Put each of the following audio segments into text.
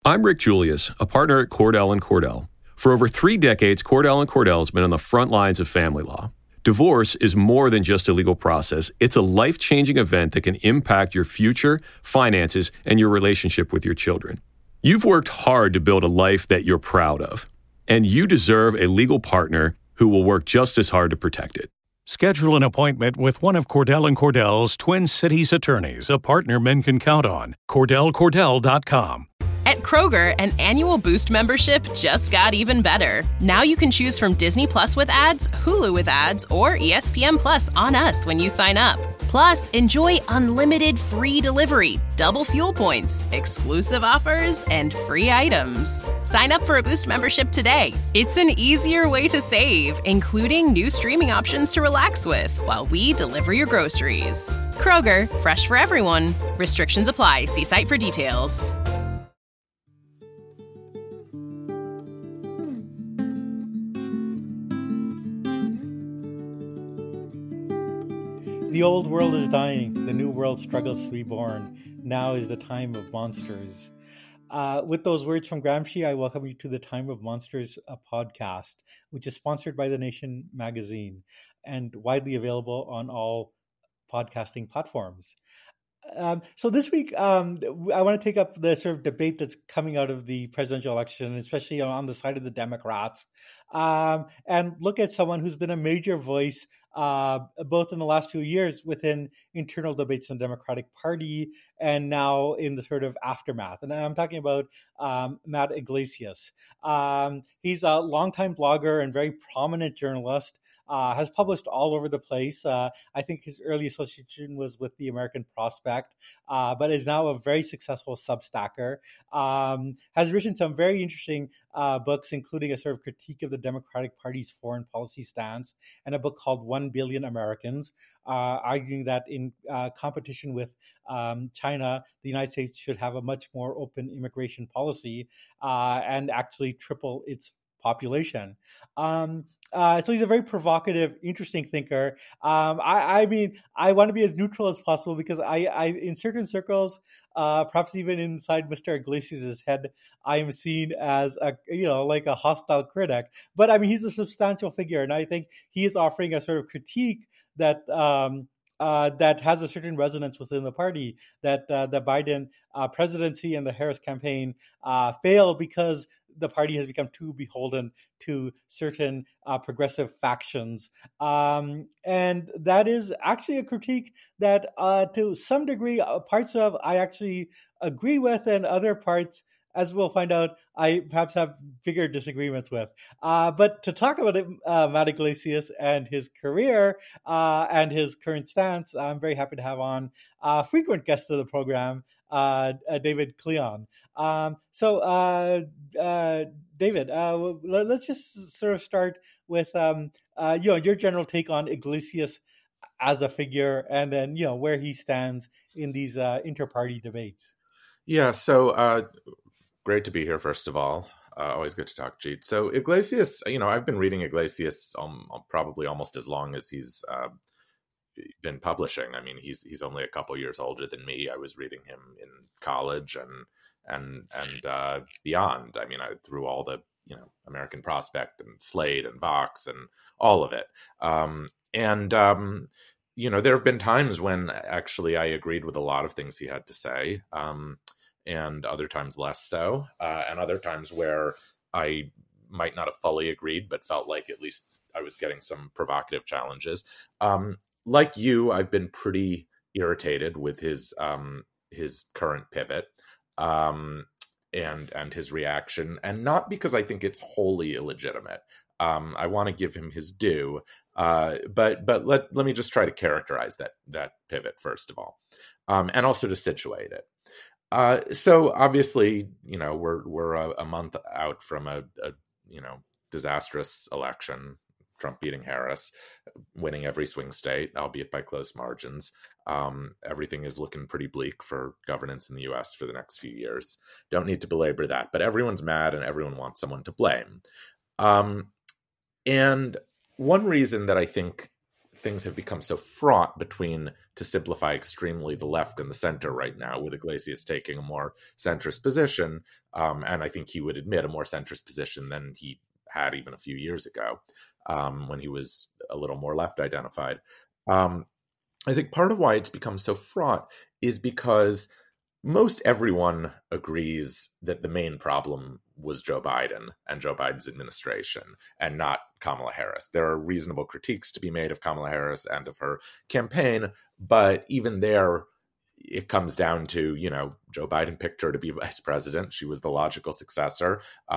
I'm Rick Julius, a partner at Cordell & Cordell. For over 3 decades, Cordell & Cordell has been on the front lines of family law. Divorce is more than just a legal process. It's a life-changing event that can impact your future, finances, and your relationship with your children. You've worked hard to build a life that you're proud of, and you deserve a legal partner who will work just as hard to protect it. Schedule an appointment with one of Cordell & Cordell's Twin Cities attorneys, a partner men can count on. CordellCordell.com. At Kroger, an annual Boost membership just got even better. Now you can choose from Disney Plus with ads, Hulu with ads, or ESPN Plus on us when you sign up. Plus, enjoy unlimited free delivery, double fuel points, exclusive offers, and free items. Sign up for a Boost membership today. It's an easier way to save, including new streaming options to relax with while we deliver your groceries. Kroger, fresh for everyone. Restrictions apply. See site for details. The old world is dying. The new world struggles to be born. Now is the time of monsters. With those words from Gramsci, I welcome you to the Time of Monsters podcast, which is sponsored by The Nation magazine and widely available on all podcasting platforms. So this week, I want to take up the sort of debate that's coming out of the presidential election, especially on the side of the Democrats, and look at someone who's been a major voice both in the last few years within internal debates in the Democratic Party and now in the sort of aftermath. And I'm talking about Matt Yglesias. He's a longtime blogger and very prominent journalist, has published all over the place. I think his early association was with the American Prospect, but is now a very successful Substacker. Has written some very interesting books, including a sort of critique of the Democratic Party's foreign policy stance and a book called 1 Billion Americans, arguing that in competition with China, the United States should have a much more open immigration policy and actually triple its population. So he's a very provocative, interesting thinker. I mean, I want to be as neutral as possible because I in certain circles, perhaps even inside Mr. Iglesias' head, I am seen as like a hostile critic. But I mean, he's a substantial figure, and I think he is offering a sort of critique that that has a certain resonance within the party, that the Biden presidency and the Harris campaign failed because the party has become too beholden to certain progressive factions. And that is actually a critique that to some degree, parts of I actually agree with, and other parts, as we'll find out, I perhaps have bigger disagreements with. But to talk about it, Matt Yglesias and his career and his current stance, I'm very happy to have on a frequent guest of the program, David Klion. David, let's just sort of start with your general take on Iglesias as a figure, and then where he stands in these inter-party debates. Yeah, so great to be here, first of all. Always good to talk, Jeet. So Iglesias, I've been reading Iglesias probably almost as long as he's been publishing. I mean, he's only a couple years older than me. I was reading him in college and beyond. I mean, through all the American Prospect and Slate and Vox and all of it. There have been times when actually I agreed with a lot of things he had to say, and other times less so, and other times where I might not have fully agreed, but felt like at least I was getting some provocative challenges. Like you, I've been pretty irritated with his current pivot and his reaction, and not because I think it's wholly illegitimate. I want to give him his due, but let me just try to characterize that pivot first of all, and also to situate it. So obviously, we're a month out from a disastrous election. Trump beating Harris, winning every swing state, albeit by close margins. Everything is looking pretty bleak for governance in the U.S. for the next few years. Don't need to belabor that, but everyone's mad and everyone wants someone to blame. And one reason that I think things have become so fraught between, to simplify extremely, the left and the center right now, with Iglesias taking a more centrist position, and I think he would admit a more centrist position than he had even a few years ago, when he was a little more left identified. I think part of why it's become so fraught is because most everyone agrees that the main problem was Joe Biden and Joe Biden's administration, and not Kamala Harris. There are reasonable critiques to be made of Kamala Harris and of her campaign, but even there, it comes down to, Joe Biden picked her to be vice president. She was the logical successor.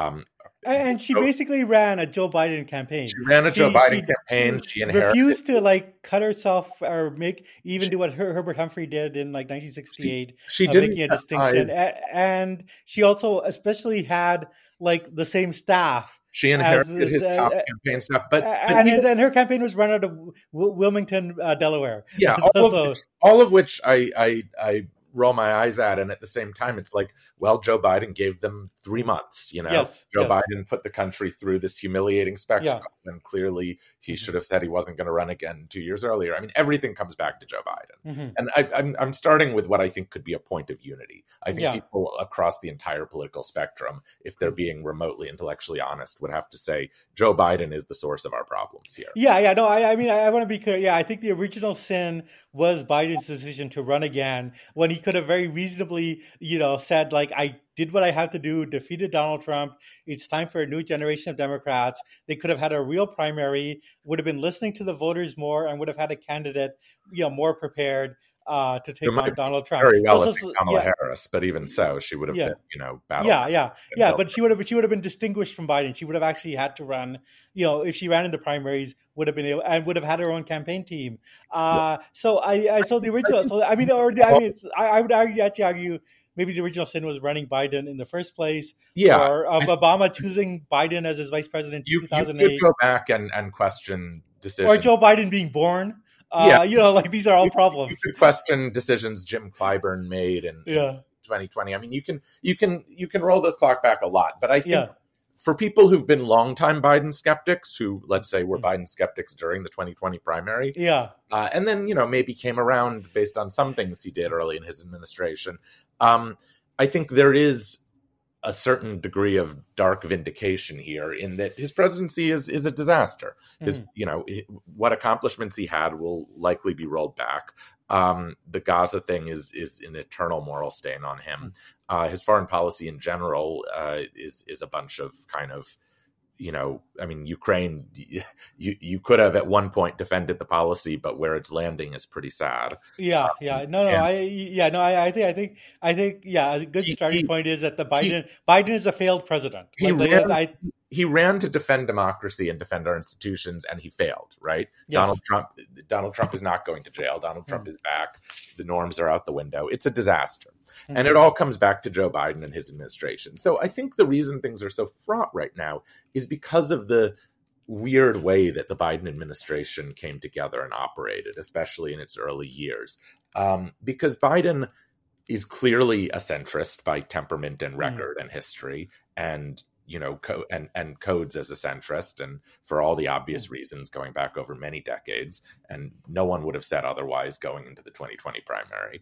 And she basically ran a Joe Biden campaign. She ran a Joe Biden campaign. She refused to cut herself or do what Herbert Humphrey did in 1968. She did making a distinction, and she also especially had the same staff. She inherited his top campaign staff, and her campaign was run out of Wilmington, Delaware. Yeah, all of which I roll my eyes at, and at the same time, it's Joe Biden gave them 3 months. Joe Biden put the country through this humiliating spectacle, and clearly he should have said he wasn't going to run again 2 years earlier. I mean, everything comes back to Joe Biden, and I'm starting with what I think could be a point of unity. I think people across the entire political spectrum, if they're being remotely intellectually honest, would have to say Joe Biden is the source of our problems here. I want to be clear. I think the original sin was Biden's decision to run again, when he could have very reasonably, said, I did what I had to do, defeated Donald Trump. It's time for a new generation of Democrats. They could have had a real primary, would have been listening to the voters more, and would have had a candidate, more prepared to take on Donald Trump. Very well, Kamala Harris, but even so, she would have been, battled. But she would have been distinguished from Biden. She would have actually had to run. If she ran in the primaries, would have been able, and would have had her own campaign team. So the original. So I would argue. Maybe the original sin was running Biden in the first place. Or of Obama choosing Biden as his vice president in 2008. You could go back and question decisions. Or Joe Biden being born. These are all problems. You could question decisions Jim Clyburn made in 2020. I mean, you can roll the clock back a lot, but I think for people who've been longtime Biden skeptics, who, let's say, were Biden skeptics during the 2020 primary, and then maybe came around based on some things he did early in his administration, I think there is a certain degree of dark vindication here, in that his presidency is a disaster. His, what accomplishments he had will likely be rolled back. The Gaza thing is an eternal moral stain on him. His foreign policy in general is a bunch of kind of, Ukraine, you could have at one point defended the policy, but where it's landing is pretty sad. I think a good starting point is that Biden is a failed president. He ran to defend democracy and defend our institutions, and he failed, right? Yes. Donald Trump is not going to jail. Donald Trump is back. The norms are out the window. It's a disaster. And it all comes back to Joe Biden and his administration. So I think the reason things are so fraught right now is because of the weird way that the Biden administration came together and operated, especially in its early years. Because Biden is clearly a centrist by temperament and record and history, and and codes as a centrist, and for all the obvious reasons going back over many decades, and no one would have said otherwise going into the 2020 primary.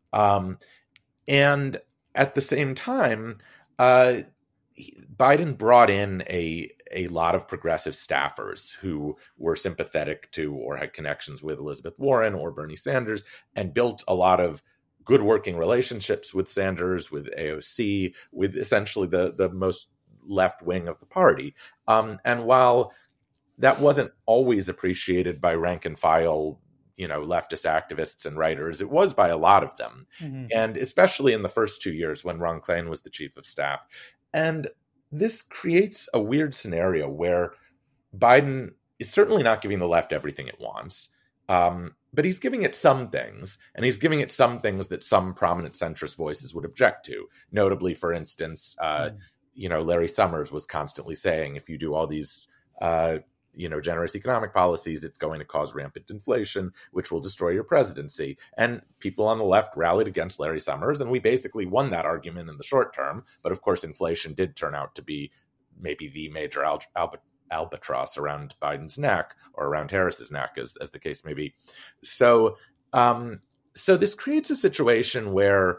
And at the same time, Biden brought in a lot of progressive staffers who were sympathetic to or had connections with Elizabeth Warren or Bernie Sanders, and built a lot of good working relationships with Sanders, with AOC, with essentially the most left wing of the party. And while that wasn't always appreciated by rank and file, leftist activists and writers, it was by a lot of them. And especially in the first 2 years when Ron Klain was the chief of staff. And this creates a weird scenario where Biden is certainly not giving the left everything it wants. But he's giving it some things, and he's giving it some things that some prominent centrist voices would object to. Notably, for instance, Larry Summers was constantly saying, if you do all these, generous economic policies, it's going to cause rampant inflation, which will destroy your presidency. And people on the left rallied against Larry Summers, and we basically won that argument in the short term. But of course, inflation did turn out to be maybe the major albatross around Biden's neck, or around Harris's neck, as the case may be. So this creates a situation where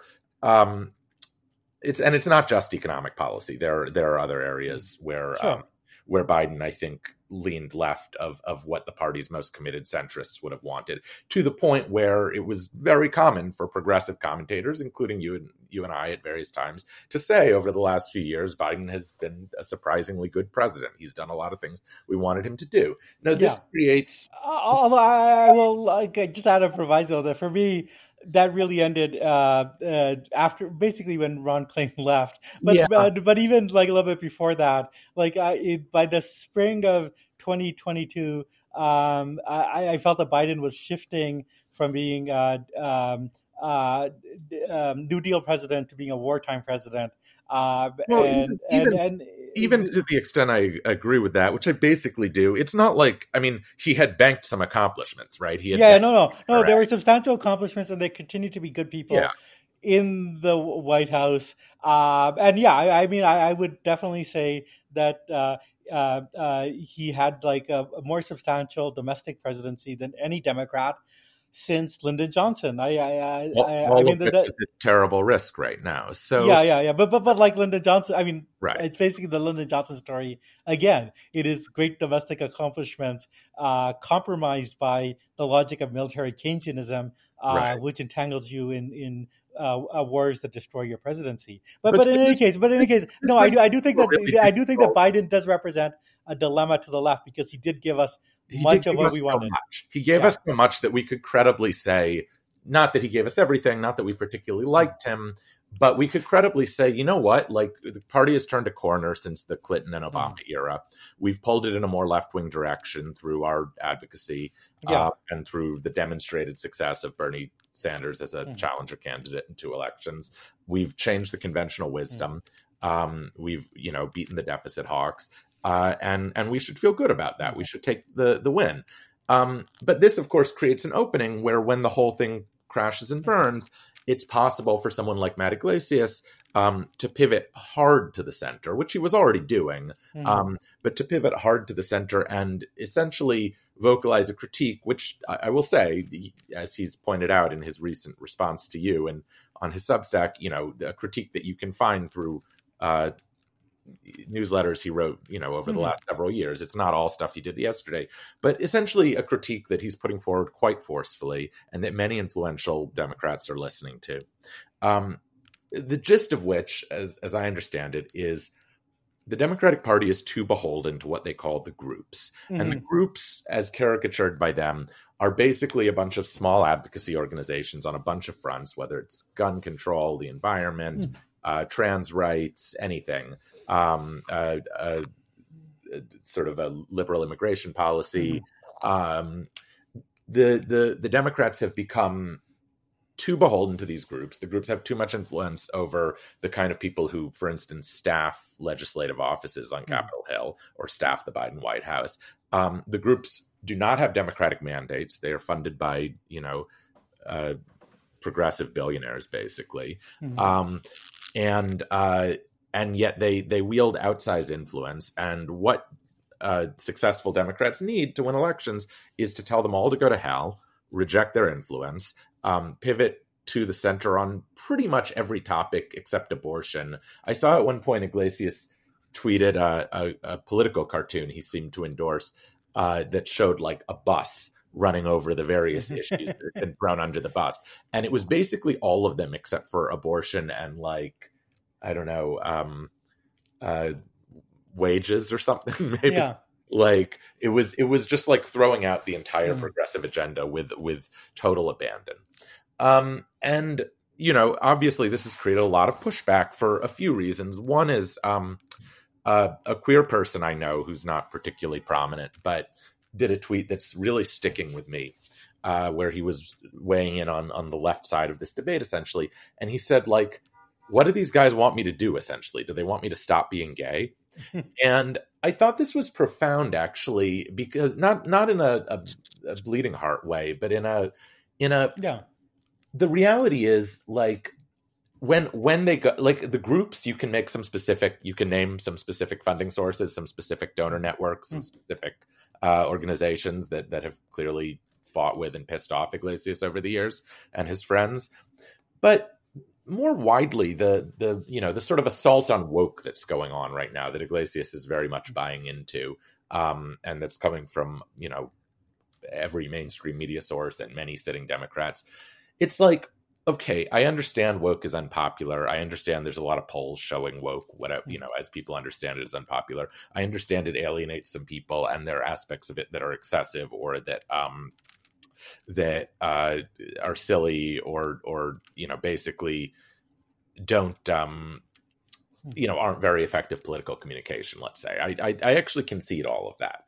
it's not just economic policy. There are other areas where Sure. Where Biden, I think, leaned left of what the party's most committed centrists would have wanted, to the point where it was very common for progressive commentators, including you and I at various times, to say over the last few years, Biden has been a surprisingly good president. He's done a lot of things we wanted him to do. Now, this creates... Although I will just add a proviso that for me, that really ended after basically when Ron Klain left. But even like a little bit before that, like by the spring of 2022, I felt that Biden was shifting from being New Deal president to being a wartime president. Even to the extent I agree with that, which I basically do, it's not like, I mean, he had banked some accomplishments, right? No. There were substantial accomplishments, and they continue to be good people in the White House. I would definitely say that he had like a more substantial domestic presidency than any Democrat since Lyndon Johnson. It's a terrible risk right now. So but like Lyndon Johnson, I mean, right. It's basically the Lyndon Johnson story again. It is great domestic accomplishments compromised by the logic of military Keynesianism, which entangles you in wars that destroy your presidency. But in any case, no, I do think that Biden does represent a dilemma to the left, because he did give us much of what we wanted. He gave us so much that we could credibly say, not that he gave us everything, not that we particularly liked him, but we could credibly say, you know what, like the party has turned a corner since the Clinton and Obama era. We've pulled it in a more left-wing direction through our advocacy and through the demonstrated success of Bernie Sanders as a challenger candidate in 2 elections. We've changed the conventional wisdom. We've, beaten the deficit hawks. And we should feel good about that. We should take the win. But this, of course, creates an opening where when the whole thing crashes and burns, it's possible for someone like Matt Yglesias to pivot hard to the center, which he was already doing, but to pivot hard to the center and essentially vocalize a critique, which I will say, as he's pointed out in his recent response to you and on his Substack, a critique that you can find through newsletters he wrote, over the last several years. It's not all stuff he did yesterday, but essentially a critique that he's putting forward quite forcefully and that many influential Democrats are listening to. The gist of which, as I understand it, is the Democratic Party is too beholden to what they call the groups. And the groups, as caricatured by them, are basically a bunch of small advocacy organizations on a bunch of fronts, whether it's gun control, the environment, trans rights, anything, sort of a liberal immigration policy. The Democrats have become too beholden to these groups. The groups have too much influence over the kind of people who, for instance, staff legislative offices on Capitol Hill or staff the Biden White House. The groups do not have Democratic mandates. They are funded by, progressive billionaires, basically. And yet they wield outsized influence. And what successful Democrats need to win elections is to tell them all to go to hell, reject their influence, pivot to the center on pretty much every topic except abortion. I saw at one point Iglesias tweeted a political cartoon he seemed to endorse that showed like a bus running over the various issues that had been thrown under the bus. And it was basically all of them except for abortion and like, I don't know, wages or something, maybe. Yeah. Like it was just like throwing out the entire progressive agenda with total abandon. And, obviously this has created a lot of pushback for a few reasons. One is a queer person I know who's not particularly prominent, but did a tweet that's really sticking with me, where he was weighing in on the left side of this debate, essentially. And he said, like, what do these guys want me to do, essentially? Do they want me to stop being gay? And I thought this was profound, actually, because not in a bleeding heart way, but in a the reality is, like, when they go, like the groups, you can name some specific funding sources, some specific donor networks, some specific organizations that have clearly fought with and pissed off Iglesias over the years and his friends. But more widely, the sort of assault on woke that's going on right now, that Iglesias is very much buying into, and that's coming from, every mainstream media source and many sitting Democrats. It's like, okay, I understand woke is unpopular. I understand there's a lot of polls showing woke, whatever, as people understand it, is unpopular. I understand it alienates some people, and there are aspects of it that are excessive or that are silly or basically don't aren't very effective political communication. Let's say I actually concede all of that,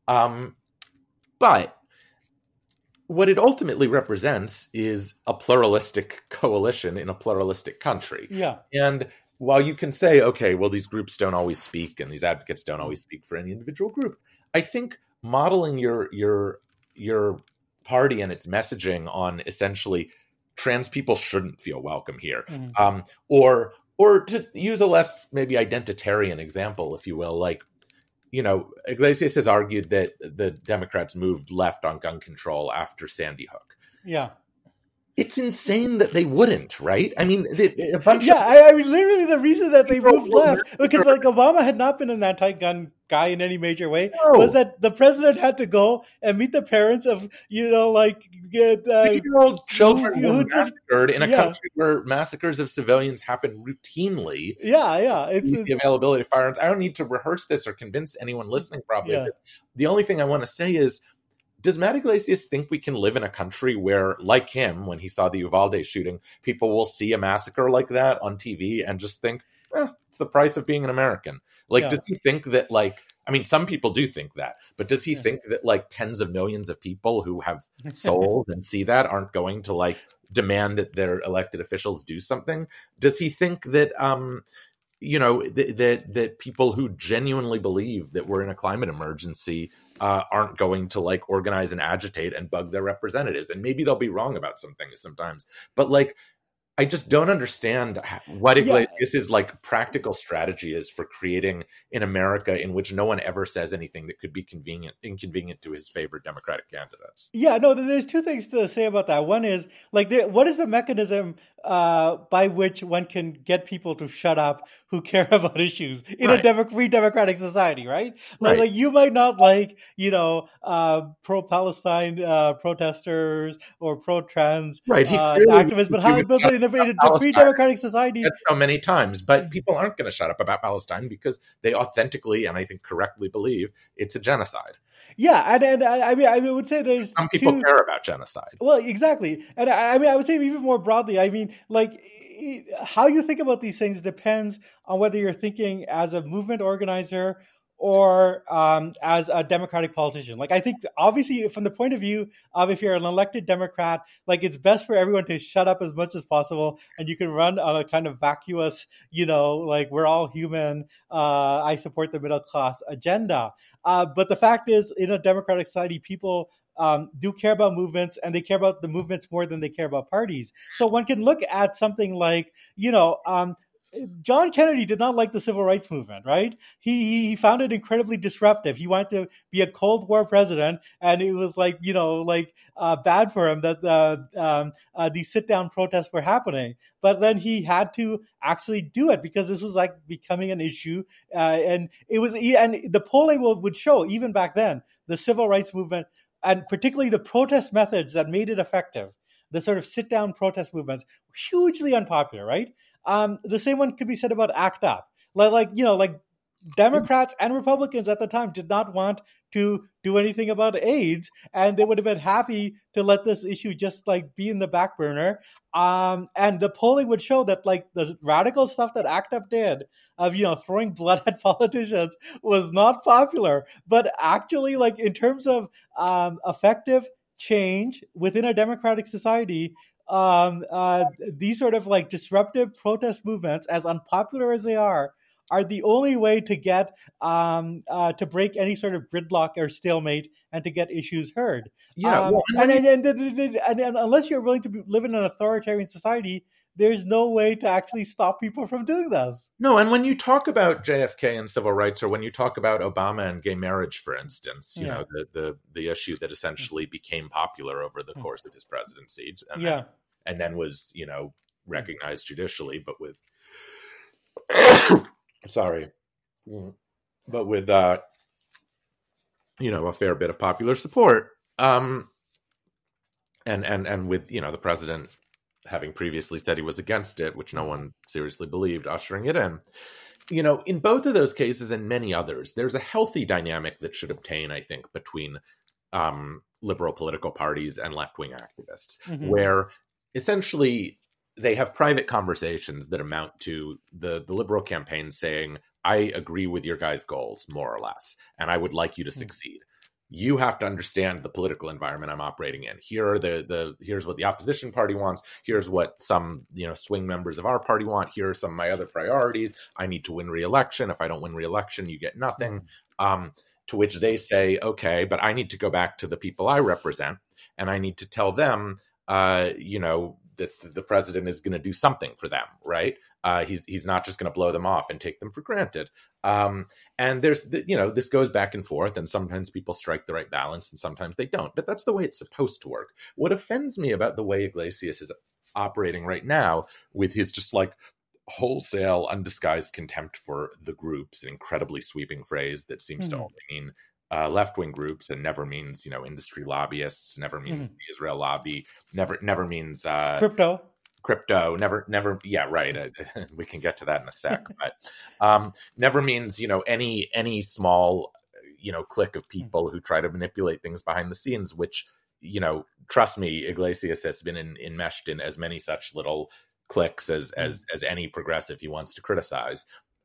but what it ultimately represents is a pluralistic coalition in a pluralistic country. Yeah. And while you can say, okay, well, these groups don't always speak and these advocates don't always speak for any individual group, I think modeling your party and its messaging on essentially trans people shouldn't feel welcome here, or to use a less maybe identitarian example, if you will, like, Iglesias has argued that the Democrats moved left on gun control after Sandy Hook. Yeah. It's insane that they wouldn't, right? I mean, I mean, literally the reason that they moved left, because like Obama had not been an anti-gun guy in any major way, was that the president had to go and meet the parents of, children who were massacred in a country where massacres of civilians happen routinely. It's the availability of firearms. I don't need to rehearse this or convince anyone listening, probably. Yeah. The only thing I want to say is, does Matt Iglesias think we can live in a country where, like him, when he saw the Uvalde shooting, people will see a massacre like that on TV and just think, it's the price of being an American? Does he think that, some people do think that, but does he think that, tens of millions of people who have souls and see that aren't going to, demand that their elected officials do something? Does he think that, that people who genuinely believe that we're in a climate emergency aren't going to organize and agitate and bug their representatives? And maybe they'll be wrong about some things sometimes, but I just don't understand what Iglesias' practical strategy is for creating an America in which no one ever says anything that could be inconvenient to his favorite Democratic candidates. Yeah, no, there's two things to say about that. One is what is the mechanism by which one can get people to shut up who care about issues in a free democratic society, right? Like you might not pro-Palestine protesters or pro-trans activists, but in a free democratic society, so many times, but people aren't going to shut up about Palestine because they authentically and I think correctly believe it's a genocide. Yeah, and I would say there's some people care about genocide. Well, exactly, and I would say even more broadly. I mean, how you think about these things depends on whether you're thinking as a movement organizer or as a Democratic politician. I think obviously from the point of view of if you're an elected Democrat, it's best for everyone to shut up as much as possible, and you can run on a kind of vacuous, we're all human, I support the middle class agenda. But the fact is, in a democratic society, people do care about movements, and they care about the movements more than they care about parties. So one can look at something like, John Kennedy did not like the civil rights movement, right? He found it incredibly disruptive. He wanted to be a Cold War president, and it was bad for him that these sit-down protests were happening. But then he had to actually do it because this was becoming an issue, and the polling would show even back then the civil rights movement, and particularly the protest methods that made it effective, the sort of sit-down protest movements, were hugely unpopular, right? The same one could be said about ACT UP. Democrats and Republicans at the time did not want to do anything about AIDS, and they would have been happy to let this issue just be in the back burner. And the polling would show that the radical stuff that ACT UP did of throwing blood at politicians was not popular, but actually in terms of effective change within a democratic society, these sort of disruptive protest movements, as unpopular as they are the only way to get to break any sort of gridlock or stalemate and to get issues heard. And unless you're willing to live in an authoritarian society, there's no way to actually stop people from doing this. No, and when you talk about JFK and civil rights, or when you talk about Obama and gay marriage, for instance, you know, the issue that essentially became popular over the course of his presidency, and then was, you know, recognized judicially, but with you know, a fair bit of popular support, and with, you know, the president having previously said he was against it, which no one seriously believed, ushering it in. You know, in both of those cases and many others, there's a healthy dynamic that should obtain, I think, between liberal political parties and left-wing activists, where essentially they have private conversations that amount to the liberal campaign saying, I agree with your guys' goals, more or less, and I would like you to succeed. You have to understand the political environment I'm operating in. Here are here's what the opposition party wants. Here's what some, you know, swing members of our party want. Here are some of my other priorities. I need to win re-election. If I don't win re-election, you get nothing. To which they say, okay, but I need to go back to the people I represent, and I need to tell them, you know, that the president is going to do something for them, right? He's not just going to blow them off and take them for granted. And there's, you know, this goes back and forth, and sometimes people strike the right balance and sometimes they don't. But that's the way it's supposed to work. What offends me about the way Iglesias is operating right now, with his just like wholesale, undisguised contempt for the groups, an incredibly sweeping phrase that seems to only mean left-wing groups and never means, you know, industry lobbyists, never means the Israel lobby, never means crypto, never. Yeah, right. We can get to that in a sec, but never means, you know, any small, you know, clique of people who try to manipulate things behind the scenes, which, you know, trust me, Iglesias has been enmeshed in as many such little cliques as any progressive he wants to criticize.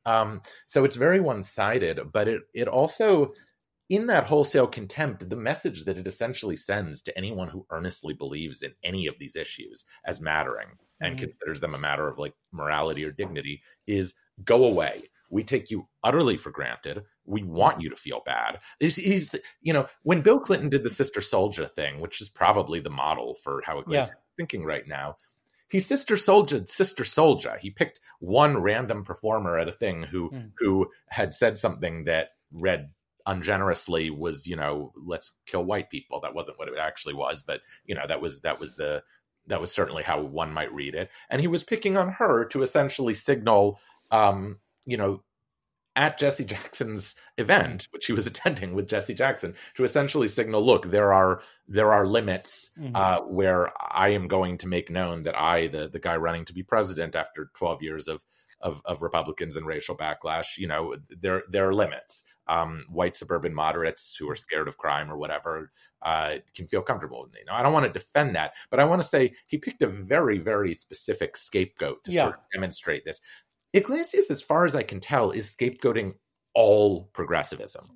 So it's very one-sided, but it also, in that wholesale contempt, the message that it essentially sends to anyone who earnestly believes in any of these issues as mattering and considers them a matter of like morality or dignity is, go away. We take you utterly for granted. We want you to feel bad. He's, you know, when Bill Clinton did the Sister Souljah thing, which is probably the model for how Iglesias is thinking right now, he Sister Souljah. He picked one random performer at a thing who had said something that read ungenerously, was, you know, let's kill white people. That wasn't what it actually was, but, you know, that was certainly how one might read it. And he was picking on her to essentially signal, you know, at Jesse Jackson's event, which he was attending with Jesse Jackson, to essentially signal, look, there are limits where I am going to make known that I, the guy running to be president after 12 years of Republicans and racial backlash, you know, there are limits. White suburban moderates who are scared of crime or whatever can feel comfortable. You know, I don't want to defend that, but I want to say he picked a very, very specific scapegoat to sort of demonstrate this. Iglesias, as far as I can tell, is scapegoating all progressivism.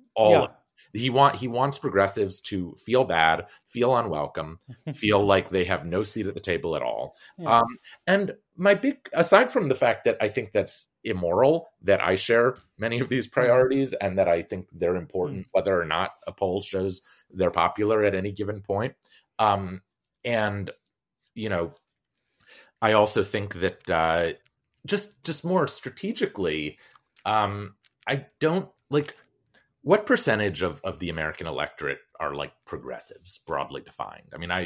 He wants progressives to feel bad, feel unwelcome, feel like they have no seat at the table at all. And my aside from the fact that I think that's immoral, that I share many of these priorities and that I think they're important, whether or not a poll shows they're popular at any given point. And, you know, I also think that just more strategically, I don't like, what percentage of the American electorate are like progressives, broadly defined? I mean, I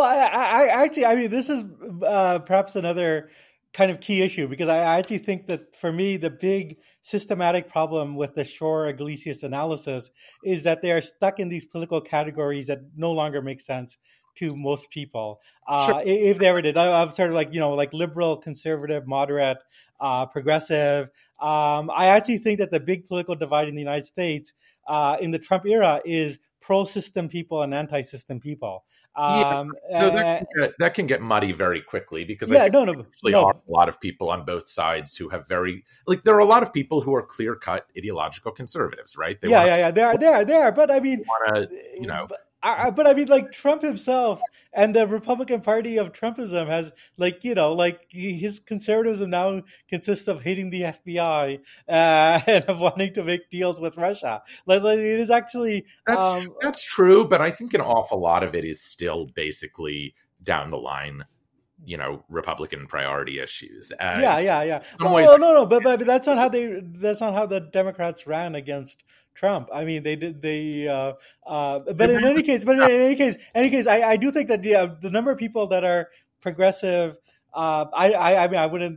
mean, this is perhaps another kind of key issue, because I actually think that for me, the big systematic problem with the Shor Iglesias analysis is that they are stuck in these political categories that no longer make sense to most people. If they ever did, I'm sort of like, you know, like liberal, conservative, moderate, progressive. I actually think that the big political divide in the United States in the Trump era is pro-system people and anti-system people. So that can get muddy very quickly, because I think there are a lot of people on both sides who have very, like, there are a lot of people who are clear-cut ideological conservatives, right? They are. But I mean, you know. But I mean, like, Trump himself and the Republican Party of Trumpism has, like, you know, like, his conservatism now consists of hating the FBI and of wanting to make deals with Russia. Like it is actually that's true, but I think an awful lot of it is still basically down the line Republican priority issues. Yeah. No, but that's not how the Democrats ran against Trump. I mean, they did. But in any case, I do think that the number of people that are progressive. I mean, I wouldn't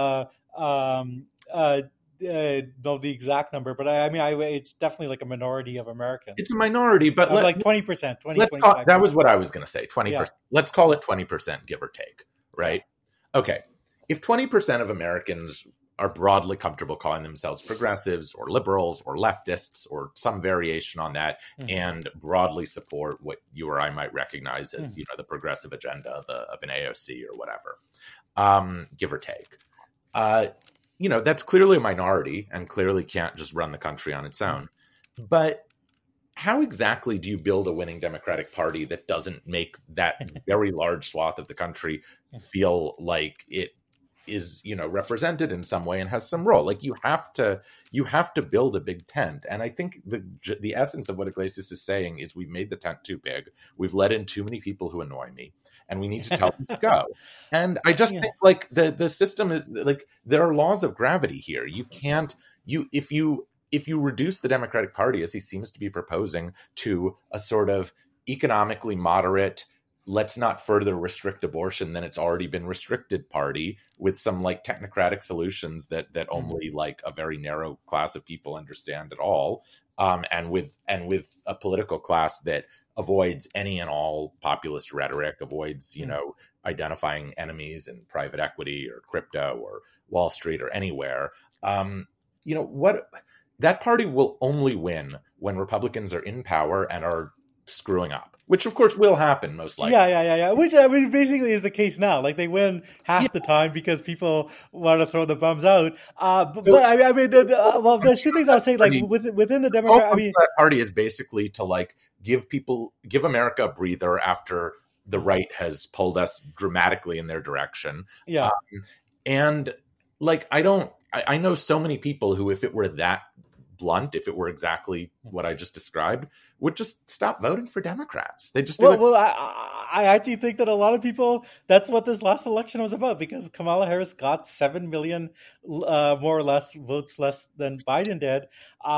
know the exact number, but it's definitely like a minority of Americans. It's a minority, but like 20%. That was what I was going to say. 20%. Yeah. Let's call it 20%, give or take. Right? Okay. If 20% of Americans are broadly comfortable calling themselves progressives or liberals or leftists or some variation on that, and broadly support what you or I might recognize as the progressive agenda of an AOC or whatever, give or take, that's clearly a minority and clearly can't just run the country on its own. But how exactly do you build a winning Democratic Party that doesn't make that very large swath of the country feel like it is, represented in some way and has some role? Like you have to build a big tent. And I think the essence of what Iglesias is saying is we've made the tent too big. We've let in too many people who annoy me, and we need to tell them to go. And I just think like the system is like, there are laws of gravity here. You can't, if you reduce the Democratic Party, as he seems to be proposing, to a sort of economically moderate, let's not further restrict abortion than it's already been restricted party with some like technocratic solutions that only like a very narrow class of people understand at all. And with a political class that avoids any and all populist rhetoric, avoids, identifying enemies in private equity or crypto or Wall Street or anywhere. That party will only win when Republicans are in power and are screwing up, which of course will happen most likely. Yeah. Which I mean, basically is the case now. Like they win half the time because people want to throw the bums out. There's two things I'll say. Like within the Democrat, that party is basically to like give America a breather after the right has pulled us dramatically in their direction. Yeah, and like I know so many people who, if it were that blunt, if it were exactly what I just described, would just stop voting for Democrats. They just I actually think that a lot of people, that's what this last election was about, because Kamala Harris got 7 million more or less votes less than Biden did.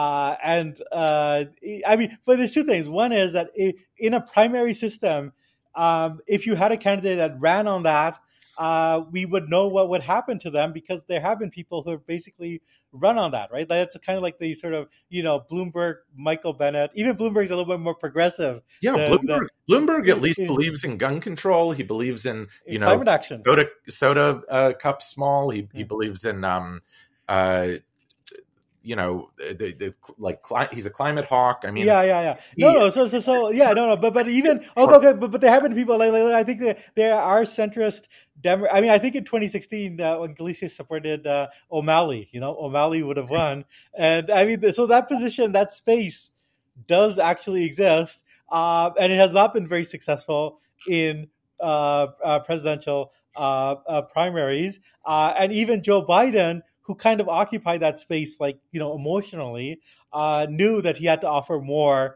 But there's two things. One is that in a primary system, if you had a candidate that ran on that, we would know what would happen to them, because there have been people who have basically run on that, right? That's kind of like the sort of, Bloomberg, Michael Bennet. Even Bloomberg's a little bit more progressive. Yeah, Bloomberg at least believes in gun control. He believes in, climate action. Go to soda cups small. He believes in, he's a climate hawk. I mean, yeah. But even but there have been people like I think that there are centrist. I think in 2016 when Iglesias supported O'Malley, O'Malley would have won, and I mean, so that position, that space, does actually exist, and it has not been very successful in presidential primaries, and even Joe Biden, who kind of occupied that space, like, emotionally, knew that he had to offer more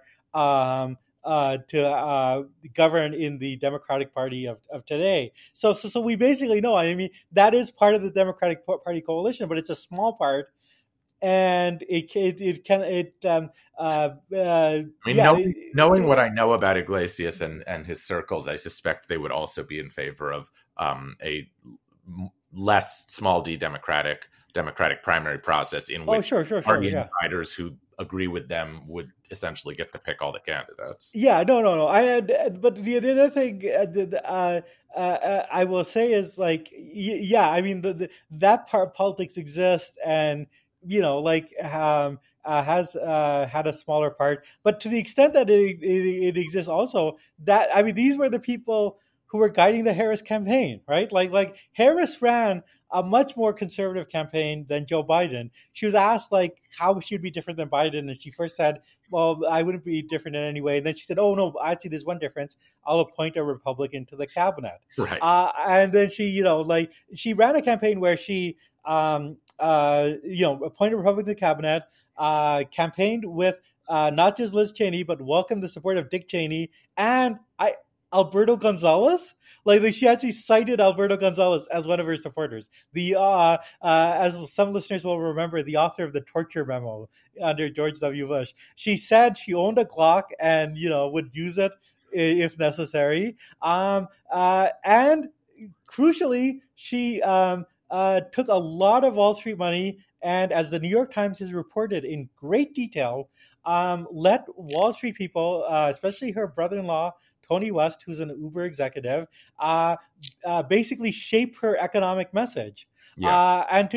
to govern in the Democratic Party of today. So we basically know, I mean, that is part of the Democratic Party coalition, but it's a small part. And knowing what I know about Iglesias and his circles, I suspect they would also be in favor of a less small d democratic primary process in which party insiders who agree with them would essentially get to pick all the candidates. Yeah, no. But the other thing I will say is, like, I mean, that part of politics exists, and has had a smaller part, but to the extent that it exists, also that, I mean, these were the people who were guiding the Harris campaign, right? Like Harris ran a much more conservative campaign than Joe Biden. She was asked, like, how she would be different than Biden, and she first said, well, I wouldn't be different in any way. And then she said, oh, no, actually, there's one difference. I'll appoint a Republican to the cabinet. Right. And then she, she ran a campaign where she, appointed a Republican to the cabinet, campaigned with not just Liz Cheney, but welcomed the support of Dick Cheney. And Alberto Gonzales. Like she actually cited Alberto Gonzales as one of her supporters. The as some listeners will remember, the author of the torture memo under George W. Bush. She said she owned a Glock and would use it if necessary. And crucially, she took a lot of Wall Street money, and as the New York Times has reported in great detail, let Wall Street people, especially her brother-in-law, Tony West, who's an Uber executive, basically shape her economic message. Yeah. And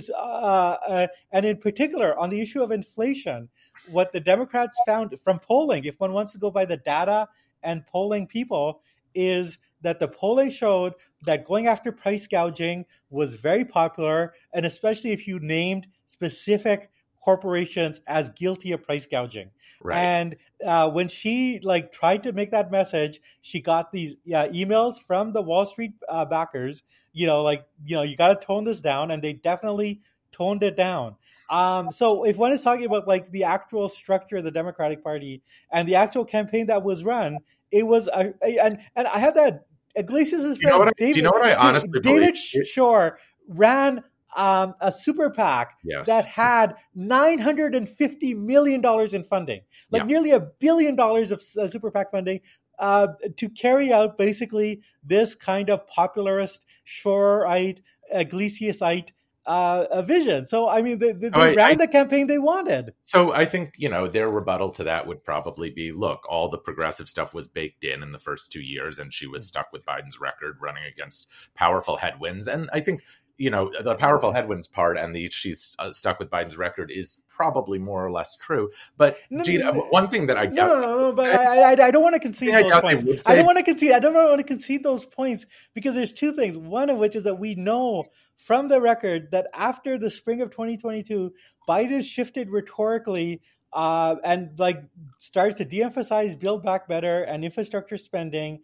in particular, on the issue of inflation, what the Democrats found from polling, if one wants to go by the data and polling people, is that the polling showed that going after price gouging was very popular, and especially if you named specific corporations as guilty of price gouging. Right. And when she tried to make that message, she got these emails from the Wall Street backers, you got to tone this down, and they definitely toned it down. So if one is talking about the actual structure of the Democratic Party and the actual campaign that was run, it was and I have that Iglesias' friend David Shore ran a super PAC that had $950 million in funding, nearly $1 billion of super PAC funding to carry out basically this kind of popularist, Shoreite, Iglesiasite vision. So, I mean, they ran the campaign they wanted. So I think, their rebuttal to that would probably be, look, all the progressive stuff was baked in the first 2 years, and she was stuck with Biden's record running against powerful headwinds. And I think, the powerful headwinds part and she's stuck with Biden's record is probably more or less true. But Gina, one thing that I get, but I don't want to concede those points. I don't want to concede those points because there's two things. One of which is that we know from the record that after the spring of 2022, Biden shifted rhetorically and started to de-emphasize Build Back Better and infrastructure spending,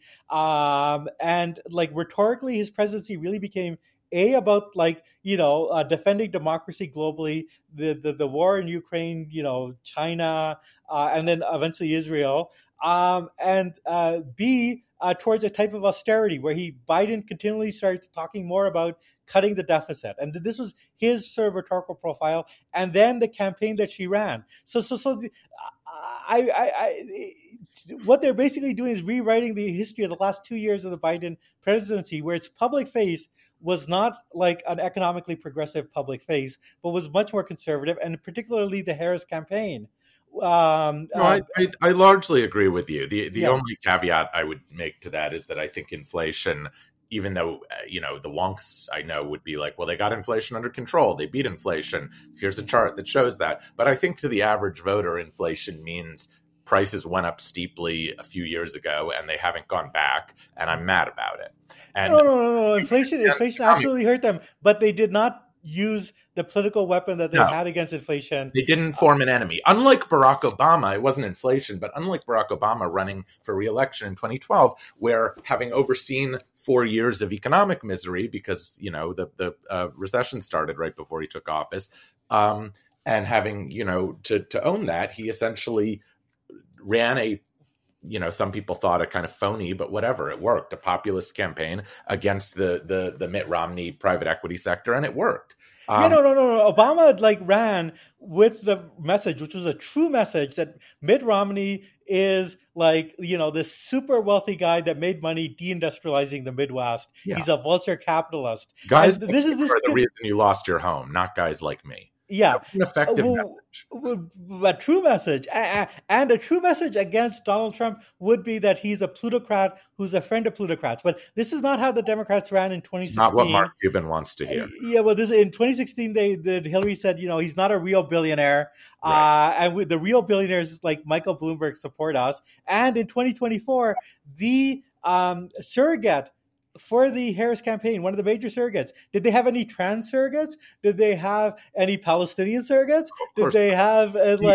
and rhetorically, his presidency really became about defending democracy globally, the war in Ukraine, China, and then eventually Israel, and B, towards a type of austerity where Biden continually started talking more about cutting the deficit, and this was his sort of rhetorical profile, and then the campaign that she ran. What they're basically doing is rewriting the history of the last 2 years of the Biden presidency, where its public face was not an economically progressive public face, but was much more conservative, and particularly the Harris campaign. I largely agree with you. The only caveat I would make to that is that I think inflation, even though, the wonks I know would be like, well, they got inflation under control. They beat inflation. Here's a chart that shows that. But I think to the average voter, inflation means prices went up steeply a few years ago and they haven't gone back. And I'm mad about it. And no. Inflation absolutely hurt them, but they did not use the political weapon that they had against inflation. They didn't form an enemy. Unlike Barack Obama, it wasn't inflation, but unlike Barack Obama running for re-election in 2012, where having overseen 4 years of economic misery because, the recession started right before he took office, and having, to own that, he essentially ran a, some people thought a kind of phony, but whatever, it worked, a populist campaign against the Mitt Romney private equity sector, and it worked. No. Obama ran with the message, which was a true message, that Mitt Romney is this super wealthy guy that made money deindustrializing the Midwest. Yeah. He's a vulture capitalist. Guys, this is the reason you lost your home, not guys like me. Yeah, an effective message. A true message, and a true message against Donald Trump would be that he's a plutocrat who's a friend of plutocrats. But this is not how the Democrats ran in 2016. It's not what Mark Cuban wants to hear. Yeah, well, in 2016, Hillary said, he's not a real billionaire, right. And the real billionaires like Michael Bloomberg support us. And in 2024, the surrogate for the Harris campaign, one of the major surrogates. Did they have any trans surrogates? Did they have any Palestinian surrogates? Did they have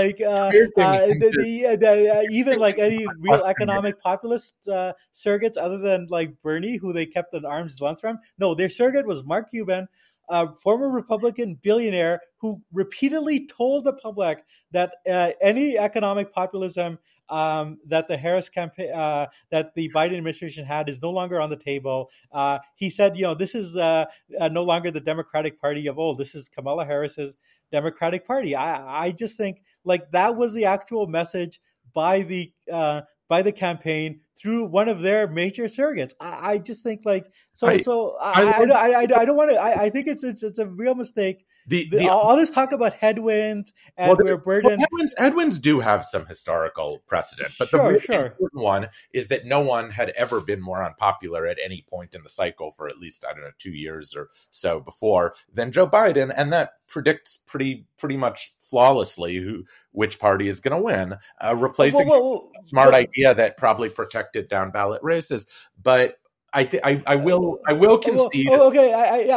even any real economic populist surrogates other than Bernie, who they kept an arm's length from? No, their surrogate was Mark Cuban, a former Republican billionaire who repeatedly told the public that any economic populism that the Harris campaign, that the Biden administration had, is no longer on the table. He said, this is no longer the Democratic Party of old. This is Kamala Harris's Democratic Party. I just think like that was the actual message by the campaign through one of their major surrogates. I just think like I don't want to. I think it's a real mistake. All this talk about headwinds and we're burdened. Headwinds do have some historical precedent, but the really important one is that no one had ever been more unpopular at any point in the cycle for at least 2 years or so before than Joe Biden, and that predicts pretty much flawlessly which party is going to win, replacing a smart idea that probably protected down ballot races, but. I will concede. Okay.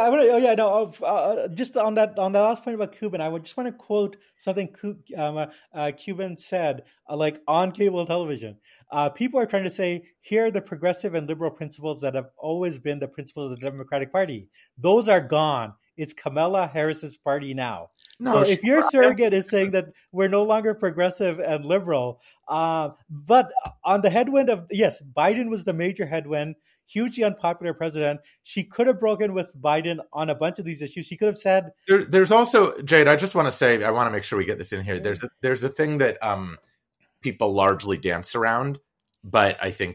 Just on that last point about Cuban, I would just want to quote something Cuban said, like on cable television. People are trying to say, here are the progressive and liberal principles that have always been the principles of the Democratic Party. Those are gone. It's Kamala Harris's party now. So if your surrogate is saying that we're no longer progressive and liberal, but on the headwind of, yes, Biden was the major headwind, hugely unpopular president. She could have broken with Biden on a bunch of these issues. She could have said... There's also, Jade, I just want to say, I want to make sure we get this in here. There's a thing that people largely dance around, but I think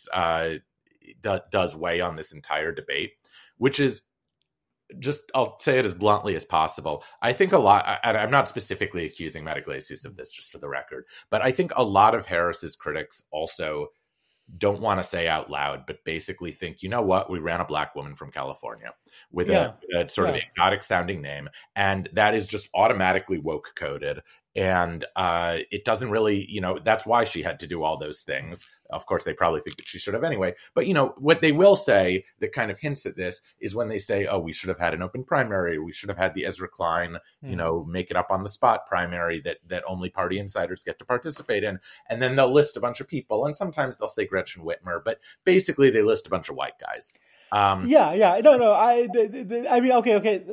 does weigh on this entire debate, which is, I'll say it as bluntly as possible. I think a lot, and I'm not specifically accusing Matt Yglesias of this, just for the record, but I think a lot of Harris's critics also don't want to say out loud, but basically think, you know what, we ran a Black woman from California with a sort of exotic sounding name, and that is just automatically woke coded. And it doesn't really, that's why she had to do all those things. Of course, they probably think that she should have anyway. But, what they will say that kind of hints at this is when they say, oh, we should have had an open primary. We should have had the Ezra Klein, make it up on the spot primary that only party insiders get to participate in. And then they'll list a bunch of people. And sometimes they'll say Gretchen Whitmer. But basically, they list a bunch of white guys. No. I mean, okay.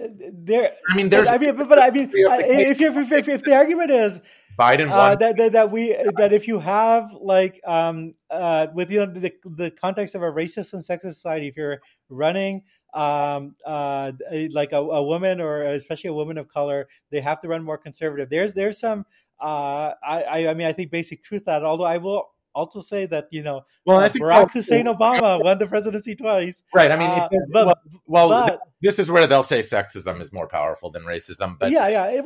If the argument is Biden won, that if you have like with the context of a racist and sexist society, if you're running like a woman, or especially a woman of color, they have to run more conservative. There's some I think basic truth that, although I will also say that, I think Barack Hussein Obama won the presidency twice. Right. I mean, this is where they'll say sexism is more powerful than racism. But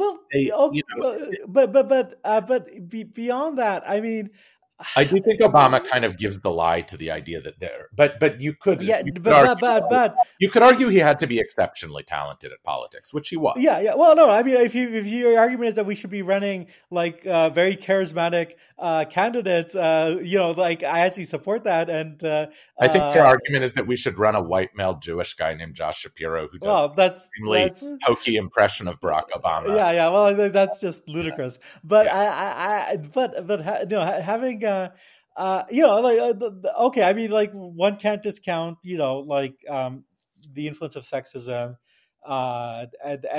beyond that, I mean, I do think Obama kind of gives the lie to the idea that but you could you could argue he had to be exceptionally talented at politics, which he was. Well, no, I mean, if your argument is that we should be running like very charismatic candidates, like I actually support that. And I think their argument is that we should run a white male Jewish guy named Josh Shapiro who does an extremely hokey impression of Barack Obama. Well, that's just ludicrous. But having okay, I mean, like one can't discount, the influence of sexism and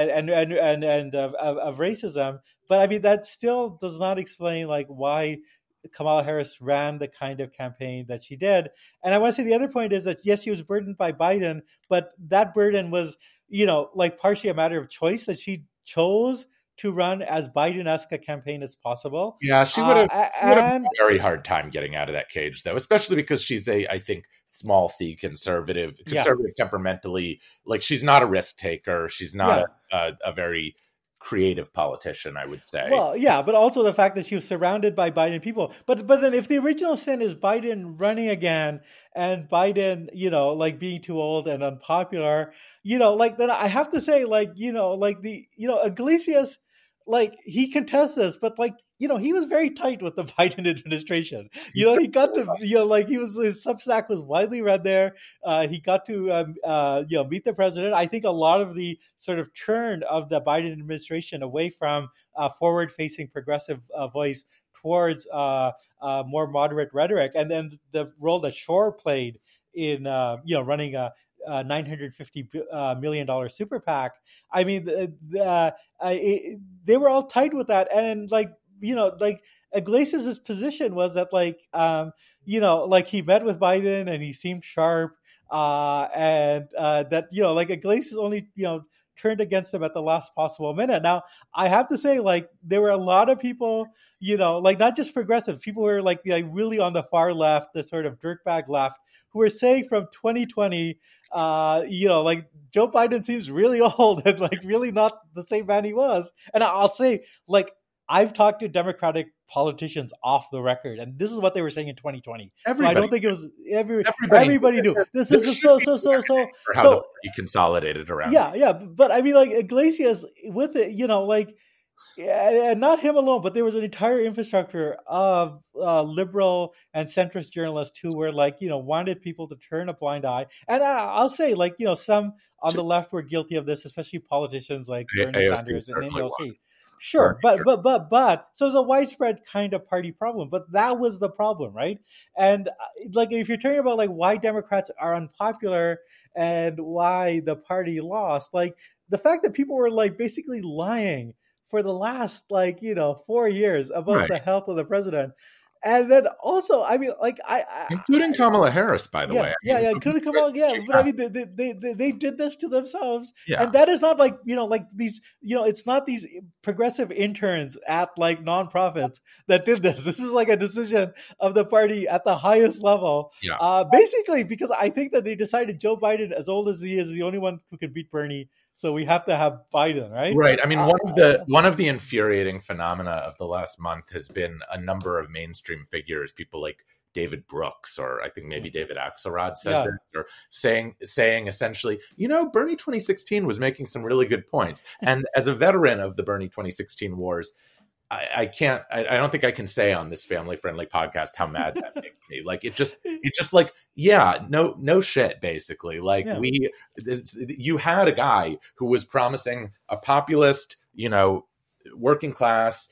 of racism, but I mean that still does not explain like why Kamala Harris ran the kind of campaign that she did. And I want to say the other point is that yes, she was burdened by Biden, but that burden was, like partially a matter of choice, that she chose to run as Biden-esque a campaign as possible. Yeah, she would have a very hard time getting out of that cage, though, especially because she's I think, small C conservative temperamentally. Like, she's not a risk taker. She's not a very creative politician, I would say. Well, yeah, but also the fact that she was surrounded by Biden people. But then if the original sin is Biden running again and Biden, like being too old and unpopular, then I have to say, Iglesias, like he contests this, but he was very tight with the Biden administration. He got to, his Substack was widely read there. He got to, meet the president. I think a lot of the sort of turn of the Biden administration away from forward-facing progressive voice towards more moderate rhetoric, and then the role that Shore played in, running a $950 million super PAC. I mean, they were all tight with that, and Iglesias' position was that like, like he met with Biden and he seemed sharp, and that, like Iglesias only, turned against him at the last possible minute. Now, I have to say, like, there were a lot of people, like not just progressive, people who were like really on the far left, the sort of dirtbag left, who were saying from 2020, like Joe Biden seems really old and like really not the same man he was. And I'll say, like, I've talked to Democratic politicians off the record, and this is what they were saying in 2020. So I don't think it was everybody knew. This is so. How the party consolidated around. Yeah. But I mean, like Iglesias with it, and not him alone, but there was an entire infrastructure of liberal and centrist journalists who were like, wanted people to turn a blind eye. And I'll say, like, some on the left were guilty of this, especially politicians like Bernie Sanders and AOC. Sure, but so it's a widespread kind of party problem, but that was the problem, right? And like if you're talking about like why Democrats are unpopular and why the party lost, like the fact that people were like basically lying for the last 4 years about the health of the president. And then also, I mean, like including Kamala Harris, by the way. Including Kamala. Yeah, but I mean, they did this to themselves, and that is not like like these, it's not these progressive interns at like nonprofits that did this. This is like a decision of the party at the highest level. Basically, because I think that they decided Joe Biden, as old as he is the only one who can beat Bernie. So we have to have Biden, right? Right. I mean, one of the infuriating phenomena of the last month has been a number of mainstream figures, people like David Brooks, or I think maybe David Axelrod said this, or saying essentially, Bernie 2016 was making some really good points. And as a veteran of the Bernie 2016 wars, I don't think I can say on this family friendly podcast how mad that makes me. Like it just like, no shit, basically. Like you had a guy who was promising a populist, working class.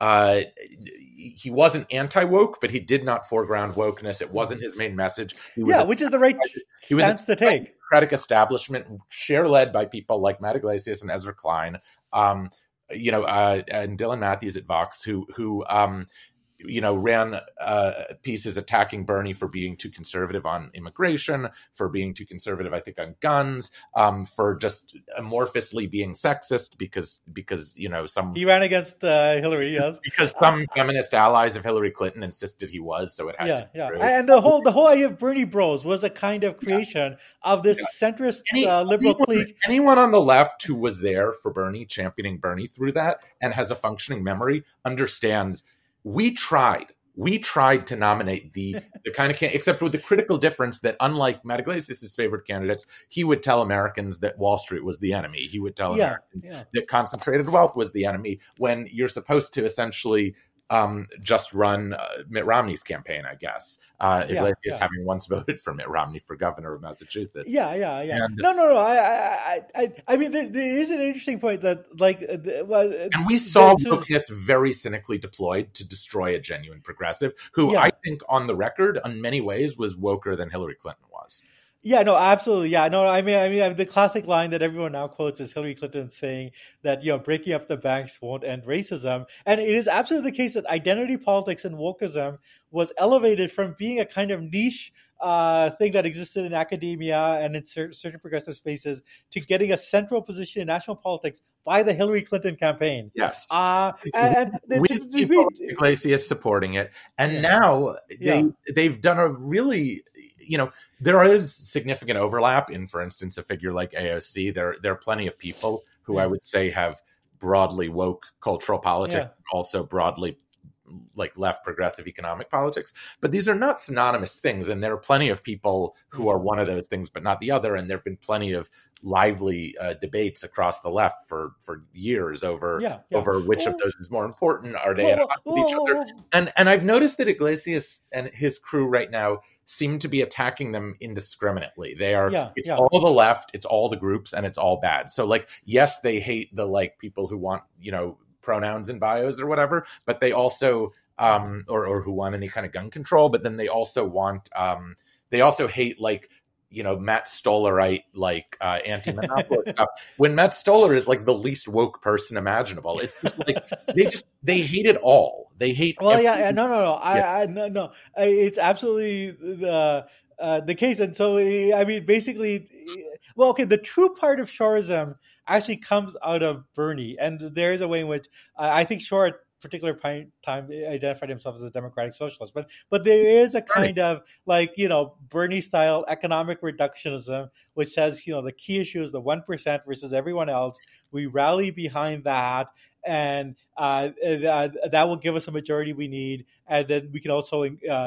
He wasn't anti-woke, but he did not foreground wokeness. It wasn't his main message. Which is the right stance to take. Democratic establishment, led by people like Matt Iglesias and Ezra Klein. And Dylan Matthews at Vox, who ran pieces attacking Bernie for being too conservative on immigration, for being too conservative, I think, on guns, for just amorphously being sexist because he ran against Hillary, yes, because some feminist allies of Hillary Clinton insisted he was, so it had to be true. And the whole idea of Bernie Bros was a kind of creation of this centrist liberal clique. Anyone on the left who was there for Bernie, championing Bernie through that, and has a functioning memory, understands. We tried to nominate the kind of except with the critical difference that, unlike Matt Iglesias' favorite candidates, he would tell Americans that Wall Street was the enemy. He would tell Americans that concentrated wealth was the enemy, when you're supposed to essentially just run Mitt Romney's campaign, I guess. Iglesias having once voted for Mitt Romney for governor of Massachusetts. And, no. I mean, there is an interesting point that, and we saw wokeness very cynically deployed to destroy a genuine progressive, who I think, on the record, in many ways, was woker than Hillary Clinton was. Yeah, no, absolutely. Yeah, no, I mean, the classic line that everyone now quotes is Hillary Clinton saying that, breaking up the banks won't end racism. And it is absolutely the case that identity politics and wokeism was elevated from being a kind of niche thing that existed in academia and in certain progressive spaces to getting a central position in national politics by the Hillary Clinton campaign. Yes. And Iglesias supporting it. And now they've done a really... there is significant overlap in, for instance, a figure like AOC. There are plenty of people who I would say have broadly woke cultural politics, also broadly like left progressive economic politics. But these are not synonymous things. And there are plenty of people who are one of those things, but not the other. And there have been plenty of lively debates across the left for years over which of those is more important. Are they at odds with each other? And I've noticed that Iglesias and his crew right now seem to be attacking them indiscriminately. They are, all the left, it's all the groups, and it's all bad. So like, yes, they hate the people who want, pronouns in bios or whatever, but they also, or who want any kind of gun control, but then they also want, they also hate Matt Stoller-ite, anti-monopoly stuff. When Matt Stoller is the least woke person imaginable, it's just they hate it all. They hate. Well, yeah, no. It's absolutely the case, and so I mean, basically, well, okay. The true part of Shorism actually comes out of Bernie, and there is a way in which I think Shor at particular time identified himself as a democratic socialist, but there is a kind of like Bernie style economic reductionism, which says the key issue is the 1% versus everyone else. We rally behind that, and that will give us a majority we need, and then we can also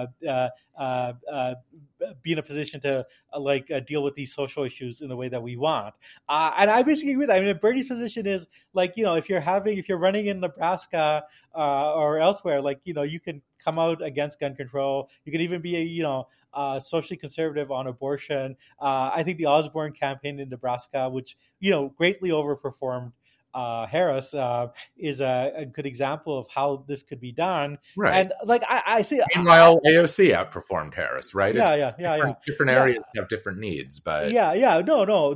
be in a position to deal with these social issues in the way that we want. And I basically agree with that. I mean, Bernie's position is if you're running in Nebraska or elsewhere, you can come out against gun control. You can even be socially conservative on abortion. I think the Osborne campaign in Nebraska, which greatly overperformed Harris, is a good example of how this could be done. Right. And I see. Meanwhile, AOC outperformed Harris, right? Different areas have different needs, but no.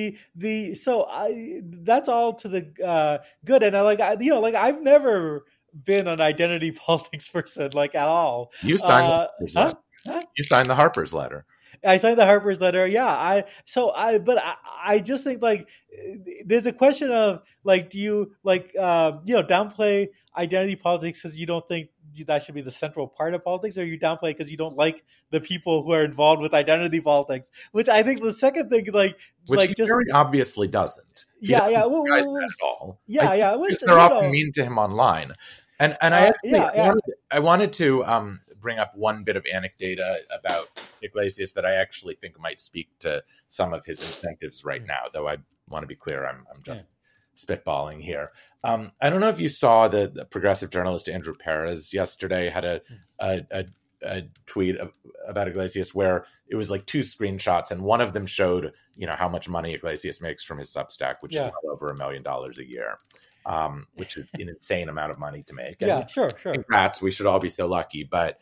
That's all to the good. And I've never been an identity politics person at all. You signed You signed the Harper's letter. I signed the Harper's letter. Yeah. I just think there's a question of do you downplay identity politics because you don't think that should be the central part of politics, or you downplay it because you don't like the people who are involved with identity politics, which I think the second thing which he very obviously doesn't. He doesn't at all. They're often mean to him online. And I wanted to bring up one bit of anecdata about Iglesias that I actually think might speak to some of his incentives right now, though I want to be clear, I'm just spitballing here. I don't know if you saw the progressive journalist Andrew Perez yesterday had a tweet about Iglesias where it was 2 screenshots, and one of them showed how much money Iglesias makes from his Substack, which is well over $1 million a year. Which is an insane amount of money to make. And sure. Congrats, we should all be so lucky. But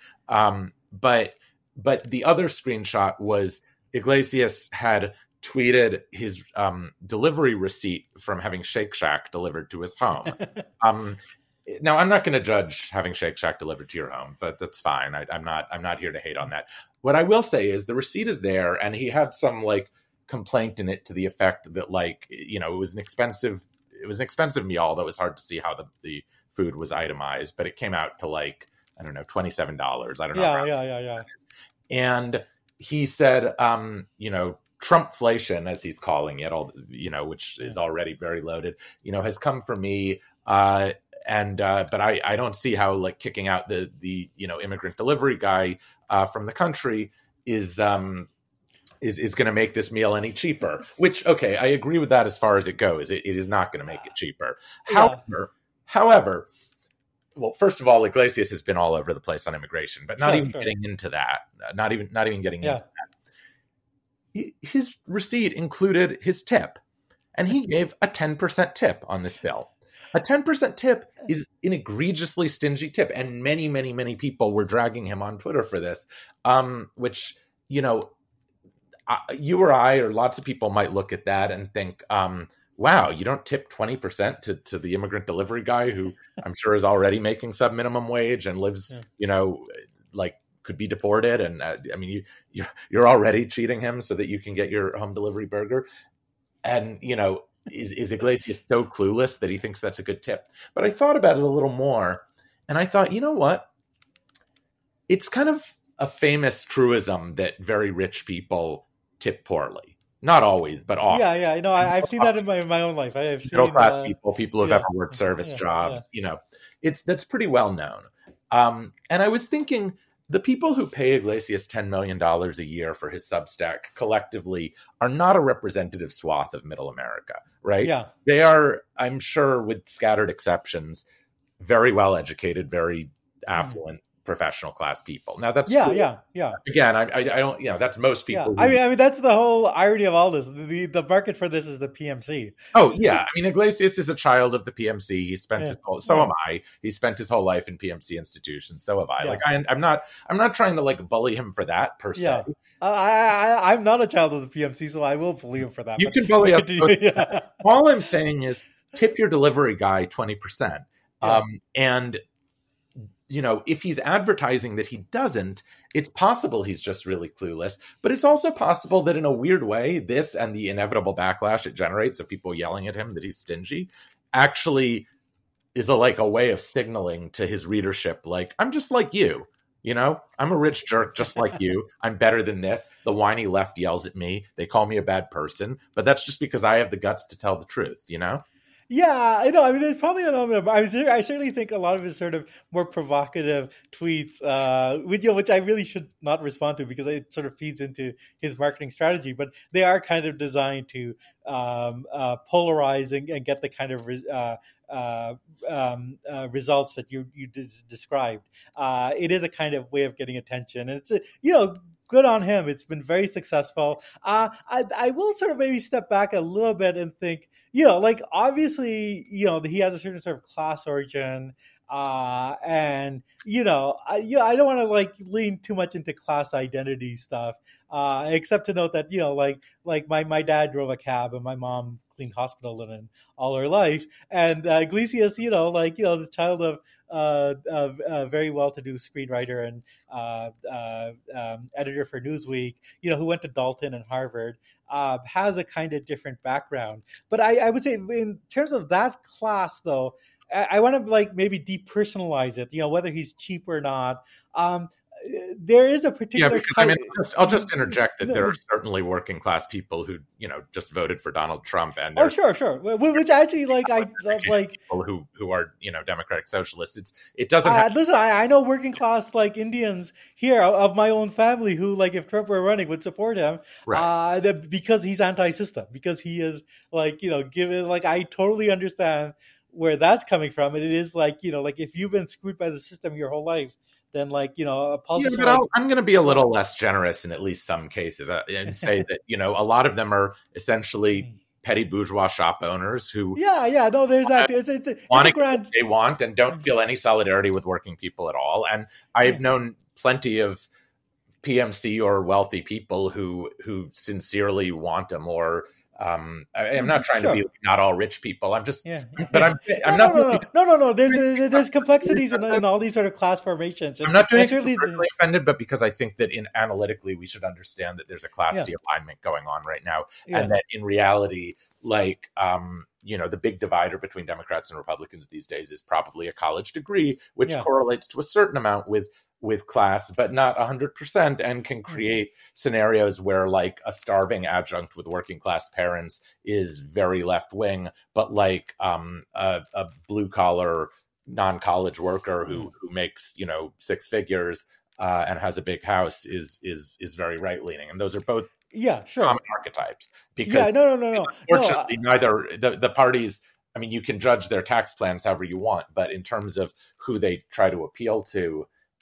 the other screenshot was Iglesias had tweeted his delivery receipt from having Shake Shack delivered to his home. Now, I'm not going to judge having Shake Shack delivered to your home. That's fine. I'm not here to hate on that. What I will say is the receipt is there, and he had some complaint in it to the effect that it was an expensive meal, although it was hard to see how the food was itemized, but it came out to $27. I don't know. Yeah. And he said, Trumpflation, as he's calling it, which is already very loaded, has come for me. But I don't see how kicking out the immigrant delivery guy from the country is going to make this meal any cheaper, which, okay, I agree with that as far as it goes. It is not going to make it cheaper. However, well, first of all, Iglesias has been all over the place on immigration, but getting into that, not even getting into that. His receipt included his tip, and he gave a 10% tip on this bill. A 10% tip is an egregiously stingy tip, and many, many, many people were dragging him on Twitter for this, which, you or I or lots of people might look at that and think, wow, you don't tip 20% to the immigrant delivery guy who I'm sure is already making sub-minimum wage and lives, could be deported. And you're already cheating him so that you can get your home delivery burger. And, is Iglesias so clueless that he thinks that's a good tip? But I thought about it a little more, and I thought, you know what? It's kind of a famous truism that very rich people tip poorly. Not always, but often. Yeah. I've seen that in my own life. I've seen middle-class people who've ever worked service jobs. That's pretty well known. And I was thinking, the people who pay Iglesias $10 million a year for his Substack collectively are not a representative swath of middle America, right? Yeah. They are, I'm sure, with scattered exceptions, very well educated, very affluent, professional class people. Now that's true. Yeah. Again, I don't, that's most people. Yeah. I mean, that's the whole irony of all this. The market for this is the PMC. Oh yeah, I mean, Iglesias is a child of the PMC. He spent his whole. So am I. He spent his whole life in PMC institutions. So have I. Yeah. I'm not trying to bully him for that per se. Yeah. I'm not a child of the PMC, so I will bully him for that. You can bully up. All I'm saying is tip your delivery guy 20%, and if he's advertising that he doesn't, it's possible he's just really clueless, but it's also possible that in a weird way, this and the inevitable backlash it generates of people yelling at him that he's stingy actually is a way of signaling to his readership, like, I'm just like you. I'm a rich jerk just like you. I'm better than this. The whiny left yells at me. They call me a bad person, but that's just because I have the guts to tell the truth, Yeah, I know. I mean, there's probably a lot of. I certainly think a lot of his sort of more provocative tweets, which I really should not respond to because it sort of feeds into his marketing strategy. But they are kind of designed to polarize and get the kind of results that you described. It is a kind of way of getting attention, and it's good on him. It's been very successful. I will sort of maybe step back a little bit and think, obviously, he has a certain sort of class origin. And I don't want to lean too much into class identity stuff, except to note that my dad drove a cab and my mom cleaned hospital linen all her life, and Iglesias, the child of a very well-to-do screenwriter and editor for Newsweek, who went to Dalton and Harvard, has a kind of different background. But I would say in terms of that class, though, I want to maybe depersonalize it, whether he's cheap or not. There is a particular I'll just interject that there are certainly working class people who just voted for Donald Trump, and sure, which actually I love people who are democratic socialists. It doesn't listen. I know working class Indians here of my own family who if Trump were running would support him, right. Because he's anti-system, because he is given I totally understand where that's coming from. And it is if you've been screwed by the system your whole life, then a politician. Yeah, but I'm going to be a little less generous in at least some cases and say that a lot of them are essentially petty bourgeois shop owners who there's that. It's a grand they want and don't feel any solidarity with working people at all. And I've known plenty of PMC or wealthy people who sincerely want a more. I'm not trying to be not all rich people. I'm just, but I'm not. No. There's complexities in all these sort of class formations. I'm not doing it personally offended, but because I think that analytically we should understand that there's a class de-alignment going on right now, and that in reality, the big divider between Democrats and Republicans these days is probably a college degree, which correlates to a certain amount with class, but not 100%, and can create scenarios where a starving adjunct with working class parents is very left wing, but a blue collar non-college worker who makes six figures and has a big house is very right leaning, and those are both common archetypes. Because unfortunately, neither the parties. I mean, you can judge their tax plans however you want, but in terms of who they try to appeal to,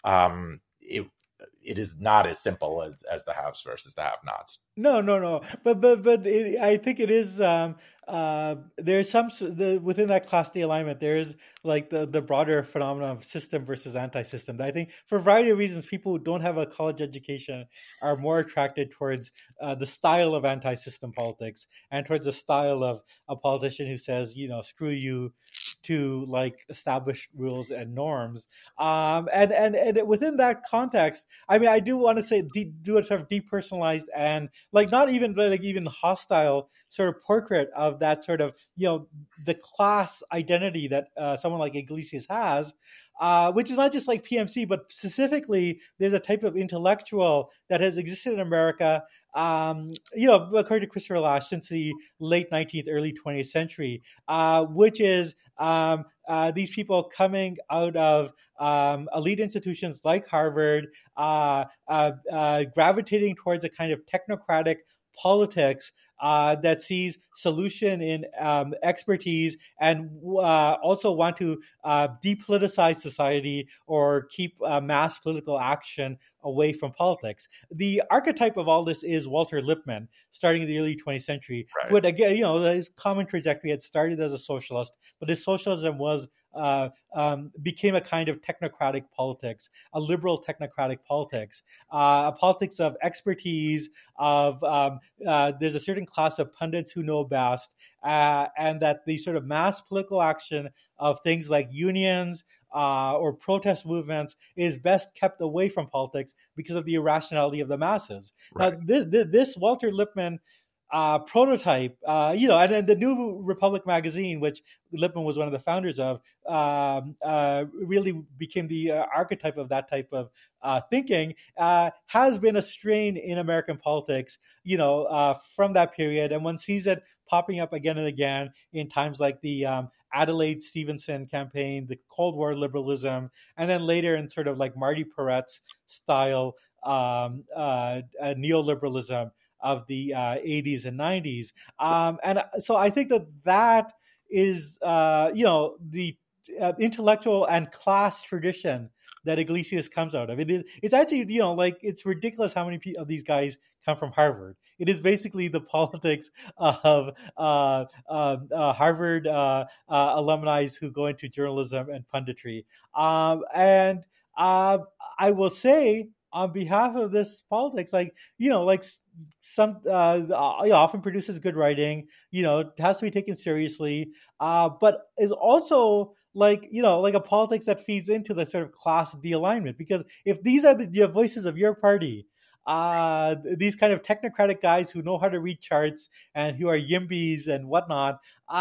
it is not as simple as the haves versus the have-nots. No. But I think it is. There's some within that class de-alignment. There is the broader phenomenon of system versus anti-system. I think for a variety of reasons, people who don't have a college education are more attracted towards the style of anti-system politics and towards the style of a politician who says, screw you to established rules and norms. And within that context, I mean, I do want to say do a sort of depersonalized and not even even hostile sort of portrait of that sort of the class identity that someone like Iglesias has, which is not just PMC, but specifically there's a type of intellectual that has existed in America, according to Christopher Lasch, since the late 19th, early 20th century, which is these people coming out of elite institutions like Harvard, gravitating towards a kind of technocratic politics that sees solution in expertise and also want to depoliticize society or keep mass political action away from politics. The archetype of all this is Walter Lippmann, starting in the early 20th century. Right. But again, his common trajectory had started as a socialist, but his socialism was became a kind of technocratic politics, a liberal technocratic politics, a politics of expertise, of there's a certain class of pundits who know best, and that the sort of mass political action of things like unions or protest movements is best kept away from politics because of the irrationality of the masses. Right. Now, this Walter Lippmann prototype, and then the New Republic magazine, which Lippmann was one of the founders of, really became the archetype of that type of thinking, has been a strain in American politics, from that period. And one sees it popping up again and again in times like the Adelaide Stevenson campaign, the Cold War liberalism, and then later in sort of like Marty Peretz style neoliberalism of the 80s and 90s. And so I think that is, the intellectual and class tradition that Iglesias comes out of. It's actually, it's ridiculous how many of these guys come from Harvard. It is basically the politics of Harvard alumni who go into journalism and punditry. And I will say, on behalf of this politics, some often produces good writing, it has to be taken seriously, but is also like a politics that feeds into the sort of class de-alignment. Because if these are the voices of your party, these kind of technocratic guys who know how to read charts and who are yimbys and whatnot,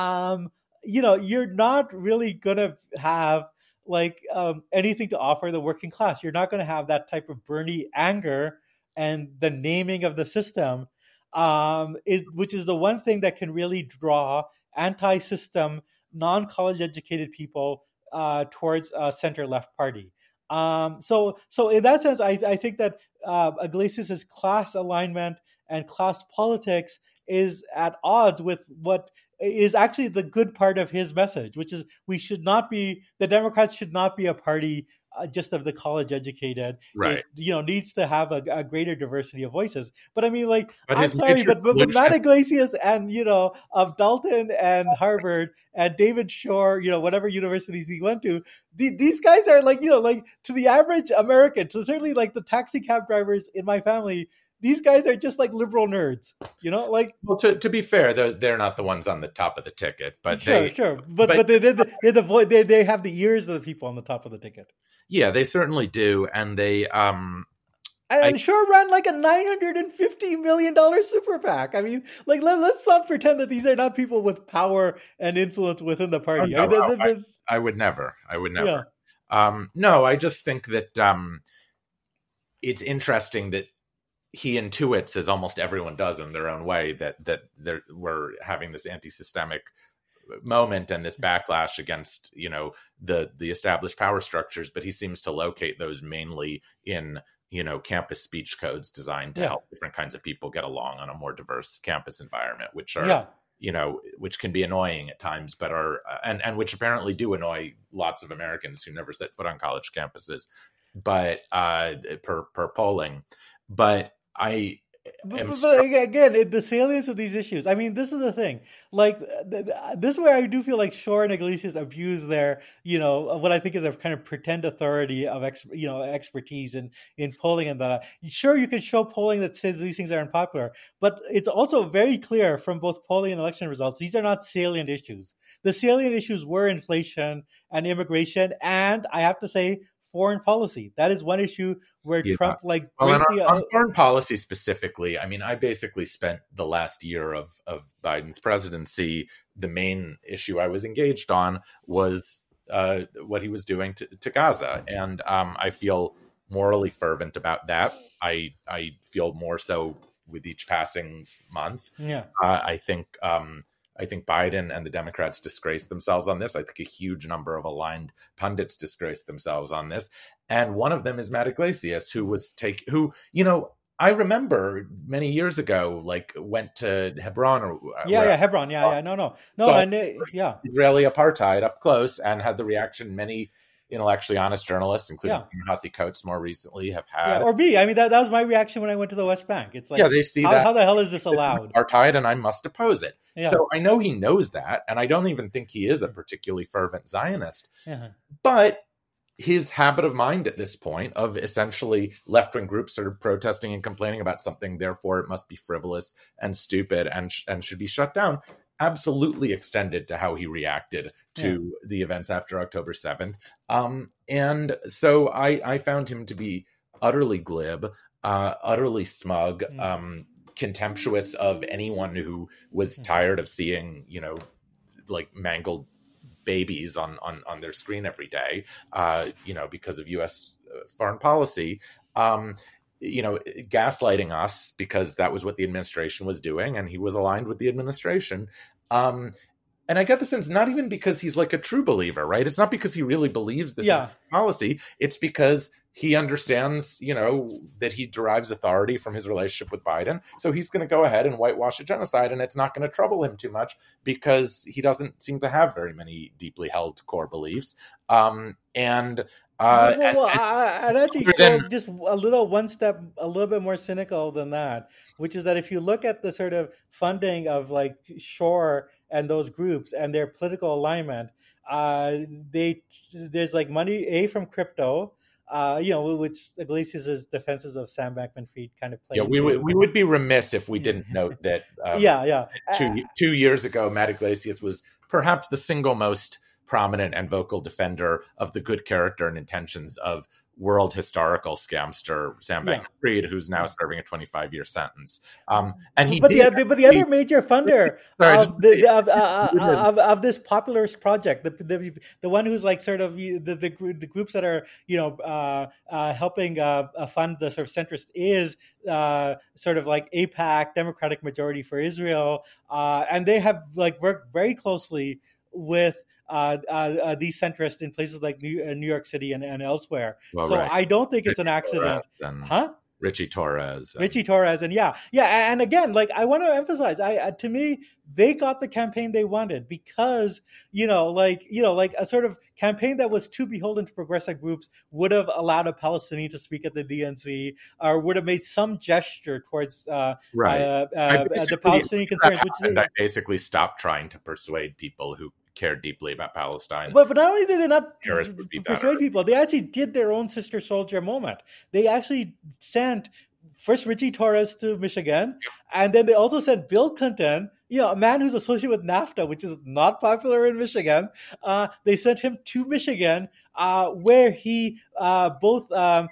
you're not really going to have anything to offer the working class. You're not going to have that type of Bernie anger and the naming of the system, which is the one thing that can really draw anti-system, non-college educated people towards a center-left party. So in that sense, I think that Iglesias' class alignment and class politics is at odds with what is actually the good part of his message, which is the Democrats should not be a party just of the college educated. Right. It, needs to have a greater diversity of voices. But I mean, but I'm sorry, but Matt Iglesias and, of Dalton and Harvard and David Shore, whatever universities he went to, these guys are to the average American, to certainly the taxi cab drivers in my family, these guys are just liberal nerds, Well, to be fair, they're not the ones on the top of the ticket, but sure. But they have the ears of the people on the top of the ticket. Yeah, they certainly do, and they Shore ran a $950 million super PAC. I mean, let's not pretend that these are not people with power and influence within the party. I would never. Yeah. No, I just think that it's interesting that he intuits, as almost everyone does in their own way, that we're having this anti-systemic moment and this backlash against the established power structures, but he seems to locate those mainly in campus speech codes designed to help different kinds of people get along on a more diverse campus environment, which are which can be annoying at times, but are and which apparently do annoy lots of Americans who never set foot on college campuses, but per polling. But again, the salience of these issues. I mean, this is the thing. This is where I do feel like Shore and Iglesias abuse their, what I think is a kind of pretend authority of expertise in polling and that. Sure, you can show polling that says these things are unpopular, but it's also very clear from both polling and election results, these are not salient issues. The salient issues were inflation and immigration, and I have to say, foreign policy. That is one issue where Trump on foreign policy specifically, I mean, I basically spent the last year of Biden's presidency, the main issue I was engaged on was what he was doing to Gaza. And I feel morally fervent about that. I feel more so with each passing month. Yeah. I think Biden and the Democrats disgraced themselves on this. I think a huge number of aligned pundits disgraced themselves on this. And one of them is Matt Iglesias, who I remember many years ago, went to Hebron Hebron. Israeli apartheid up close and had the reaction many intellectually honest journalists, including Hasi Coates more recently, have had. Or B. I mean, that was my reaction when I went to the West Bank. It's they see how the hell is this allowed? Apartheid, and I must oppose it. Yeah. So I know he knows that, and I don't even think he is a particularly fervent Zionist. Yeah. But his habit of mind at this point of essentially left-wing groups sort of protesting and complaining about something, therefore it must be frivolous and stupid and should be shut down, absolutely extended to how he reacted to the events after October 7th. And so I found him to be utterly glib, utterly smug, contemptuous of anyone who was tired of seeing, like mangled babies on their screen every day, because of U.S. foreign policy, gaslighting us because that was what the administration was doing, and he was aligned with the administration. And I get the sense, not even because he's like a true believer, right? It's not because he really believes this is policy. It's because he understands, that he derives authority from his relationship with Biden. So he's going to go ahead and whitewash a genocide, and it's not going to trouble him too much because he doesn't seem to have very many deeply held core beliefs. I'd actually go just a little bit more cynical than that, which is that if you look at the sort of funding of like Shore and those groups and their political alignment, there's like money from crypto, which Iglesias' defenses of Sam Bankman-Fried kind of play. Yeah, we would be remiss if we didn't note that. 2 years ago, Matt Iglesias was perhaps the single most prominent and vocal defender of the good character and intentions of world historical scamster Sam Bankman-Fried, who's now serving a 25year sentence. The other major funder of this Popularist project, the one who's like sort of the groups that are helping fund the sort of centrist is sort of like AIPAC, Democratic Majority for Israel, and they have like worked very closely with these centrists in places like New York City and elsewhere. I don't think it's an accident. Richie Torres. And and again, like I want to emphasize, to me, they got the campaign they wanted because like a sort of campaign that was too beholden to progressive groups would have allowed a Palestinian to speak at the DNC or would have made some gesture towards the Palestinian concerns. I basically stopped trying to persuade people who care deeply about Palestine. But not only did they not persuade people, they actually did their own Sister Soldier moment. They actually sent first Richie Torres to Michigan, and then they also sent Bill Clinton, a man who's associated with NAFTA, which is not popular in Michigan. They sent him to Michigan, where he both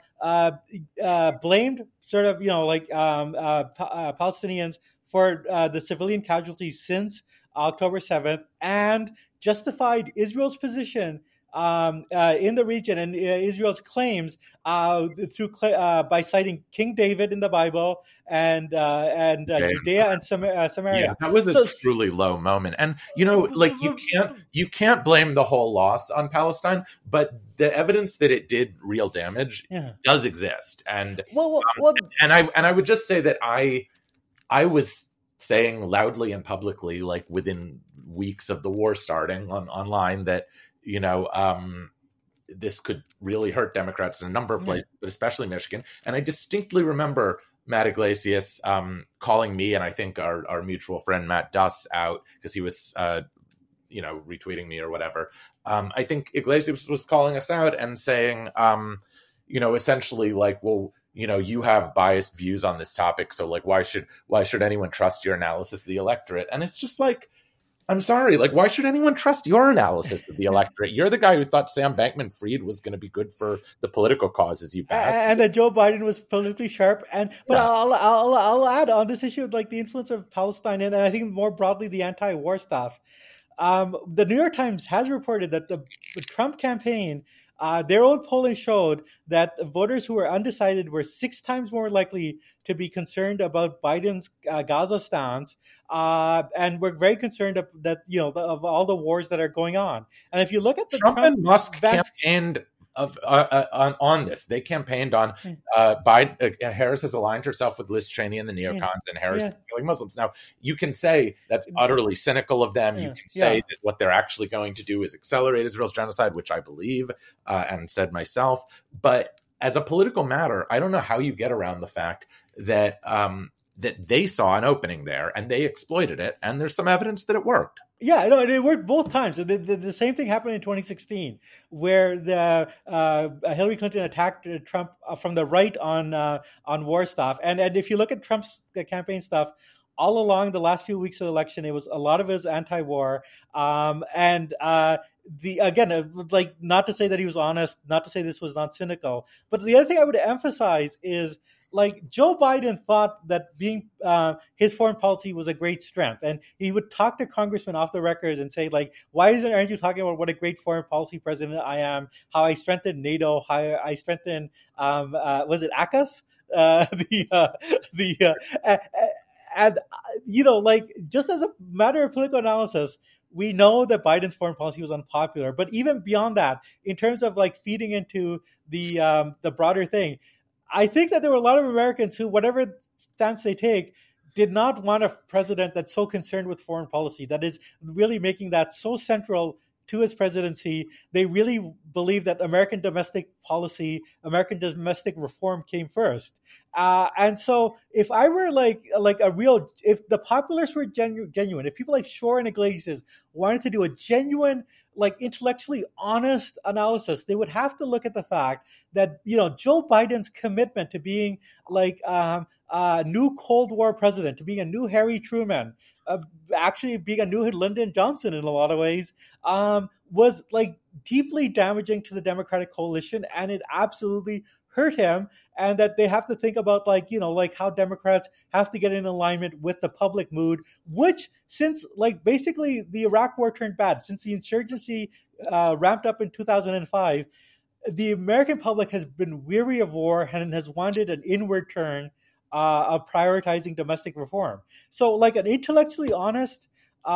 blamed sort of, Palestinians for the civilian casualties since October 7th and justified Israel's position in the region and Israel's claims by citing King David in the Bible and Judea and Samaria. Yeah, that was a truly low moment, and you can't blame the whole loss on Palestine, but the evidence that it did real damage does exist, and I would just say that I was saying loudly and publicly, like within weeks of the war starting online, that this could really hurt Democrats in a number of places, but especially Michigan. And I distinctly remember Matt Iglesias calling me and I think our mutual friend Matt Duss out because he was retweeting me or whatever. I think Iglesias was calling us out and saying, essentially like, well, you have biased views on this topic, so like, why should anyone trust your analysis of the electorate? And it's just like, I'm sorry, like, why should anyone trust your analysis of the electorate? You're the guy who thought Sam Bankman-Fried was going to be good for the political causes you passed, and that Joe Biden was politically sharp. I'll add on this issue of like the influence of Palestine and I think more broadly the anti-war stuff. The New York Times has reported that the Trump campaign. Their own polling showed that voters who were undecided were 6 times more likely to be concerned about Biden's Gaza stance, and we're very concerned of all the wars that are going on. And if you look at the Trump and Musk campaigned on this, they campaigned on Biden. Harris has aligned herself with Liz Cheney and the neocons, and Harris is killing Muslims. Now, you can say that's utterly cynical of them. You can say that what they're actually going to do is accelerate Israel's genocide, which I believe and said myself. But as a political matter, I don't know how you get around the fact that that they saw an opening there and they exploited it. And there's some evidence that it worked. Yeah, no, it worked both times. The same thing happened in 2016, where Hillary Clinton attacked Trump from the right on war stuff. And if you look at Trump's campaign stuff, all along the last few weeks of the election, it was a lot of it was anti-war. Again, like, not to say that he was honest, not to say this was not cynical, but the other thing I would emphasize is, like, Joe Biden thought that being his foreign policy was a great strength, and he would talk to congressmen off the record and say, like, aren't you talking about what a great foreign policy president I am? How I strengthened NATO? How I strengthened was it AUKUS? And like, just as a matter of political analysis, we know that Biden's foreign policy was unpopular, but even beyond that, in terms of like feeding into the broader thing, I think that there were a lot of Americans who, whatever stance they take, did not want a president that's so concerned with foreign policy, that is really making that so central to his presidency. They really believe that American domestic policy, American domestic reform came first. And so if I were if the populists were genuine, if people like Shore and Iglesias wanted to do a genuine, like, intellectually honest analysis, they would have to look at the fact that, Joe Biden's commitment to being like a new Cold War president, to being a new Harry Truman, actually being a new Lyndon Johnson in a lot of ways, was like deeply damaging to the Democratic coalition, and it absolutely hurt him. And that they have to think about, like, how Democrats have to get in alignment with the public mood, which, since like basically the Iraq war turned bad, since the insurgency ramped up in 2005, the American public has been weary of war and has wanted an inward turn of prioritizing domestic reform. So, like, an intellectually honest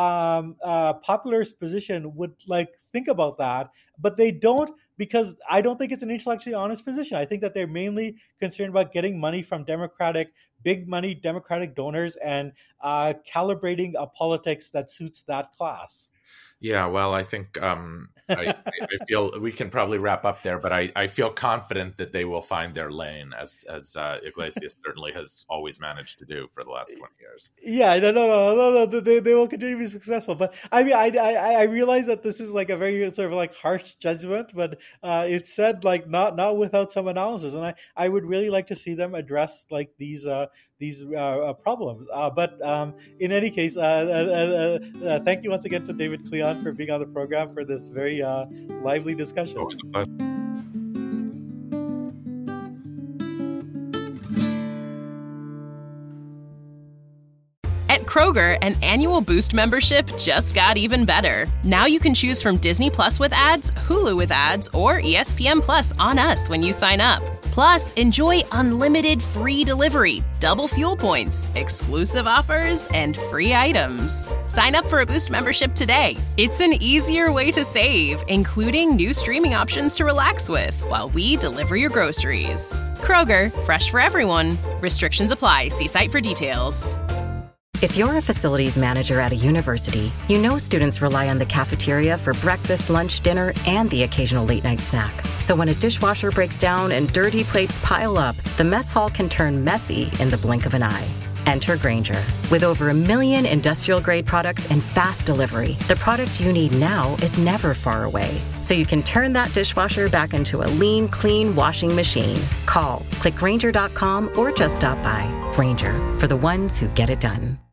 popularist position would like think about that, but they don't, because I don't think it's an intellectually honest position. I think that they're mainly concerned about getting money from big money Democratic donors and calibrating a politics that suits that class. Yeah, well, I think I feel we can probably wrap up there, but I feel confident that they will find their lane, as Iglesias certainly has always managed to do for the last 20 years. Yeah, no, they will continue to be successful. But I mean, I realize that this is like a very sort of like harsh judgment, but it's said like not without some analysis, and I would really like to see them address like these problems. But in any case, thank you once again to David Cleon for being on the program for this very lively discussion. Always a pleasure. At Kroger, an annual Boost membership just got even better. Now you can choose from Disney Plus with ads, Hulu with ads, or ESPN Plus on us when you sign up. Plus, enjoy unlimited free delivery, double fuel points, exclusive offers, and free items. Sign up for a Boost membership today. It's an easier way to save, including new streaming options to relax with while we deliver your groceries. Kroger, fresh for everyone. Restrictions apply. See site for details. If you're a facilities manager at a university, you know students rely on the cafeteria for breakfast, lunch, dinner, and the occasional late-night snack. So when a dishwasher breaks down and dirty plates pile up, the mess hall can turn messy in the blink of an eye. Enter Grainger. With over 1 million industrial-grade products and fast delivery, the product you need now is never far away. So you can turn that dishwasher back into a lean, clean washing machine. Call, click Grainger.com, or just stop by. Grainger, for the ones who get it done.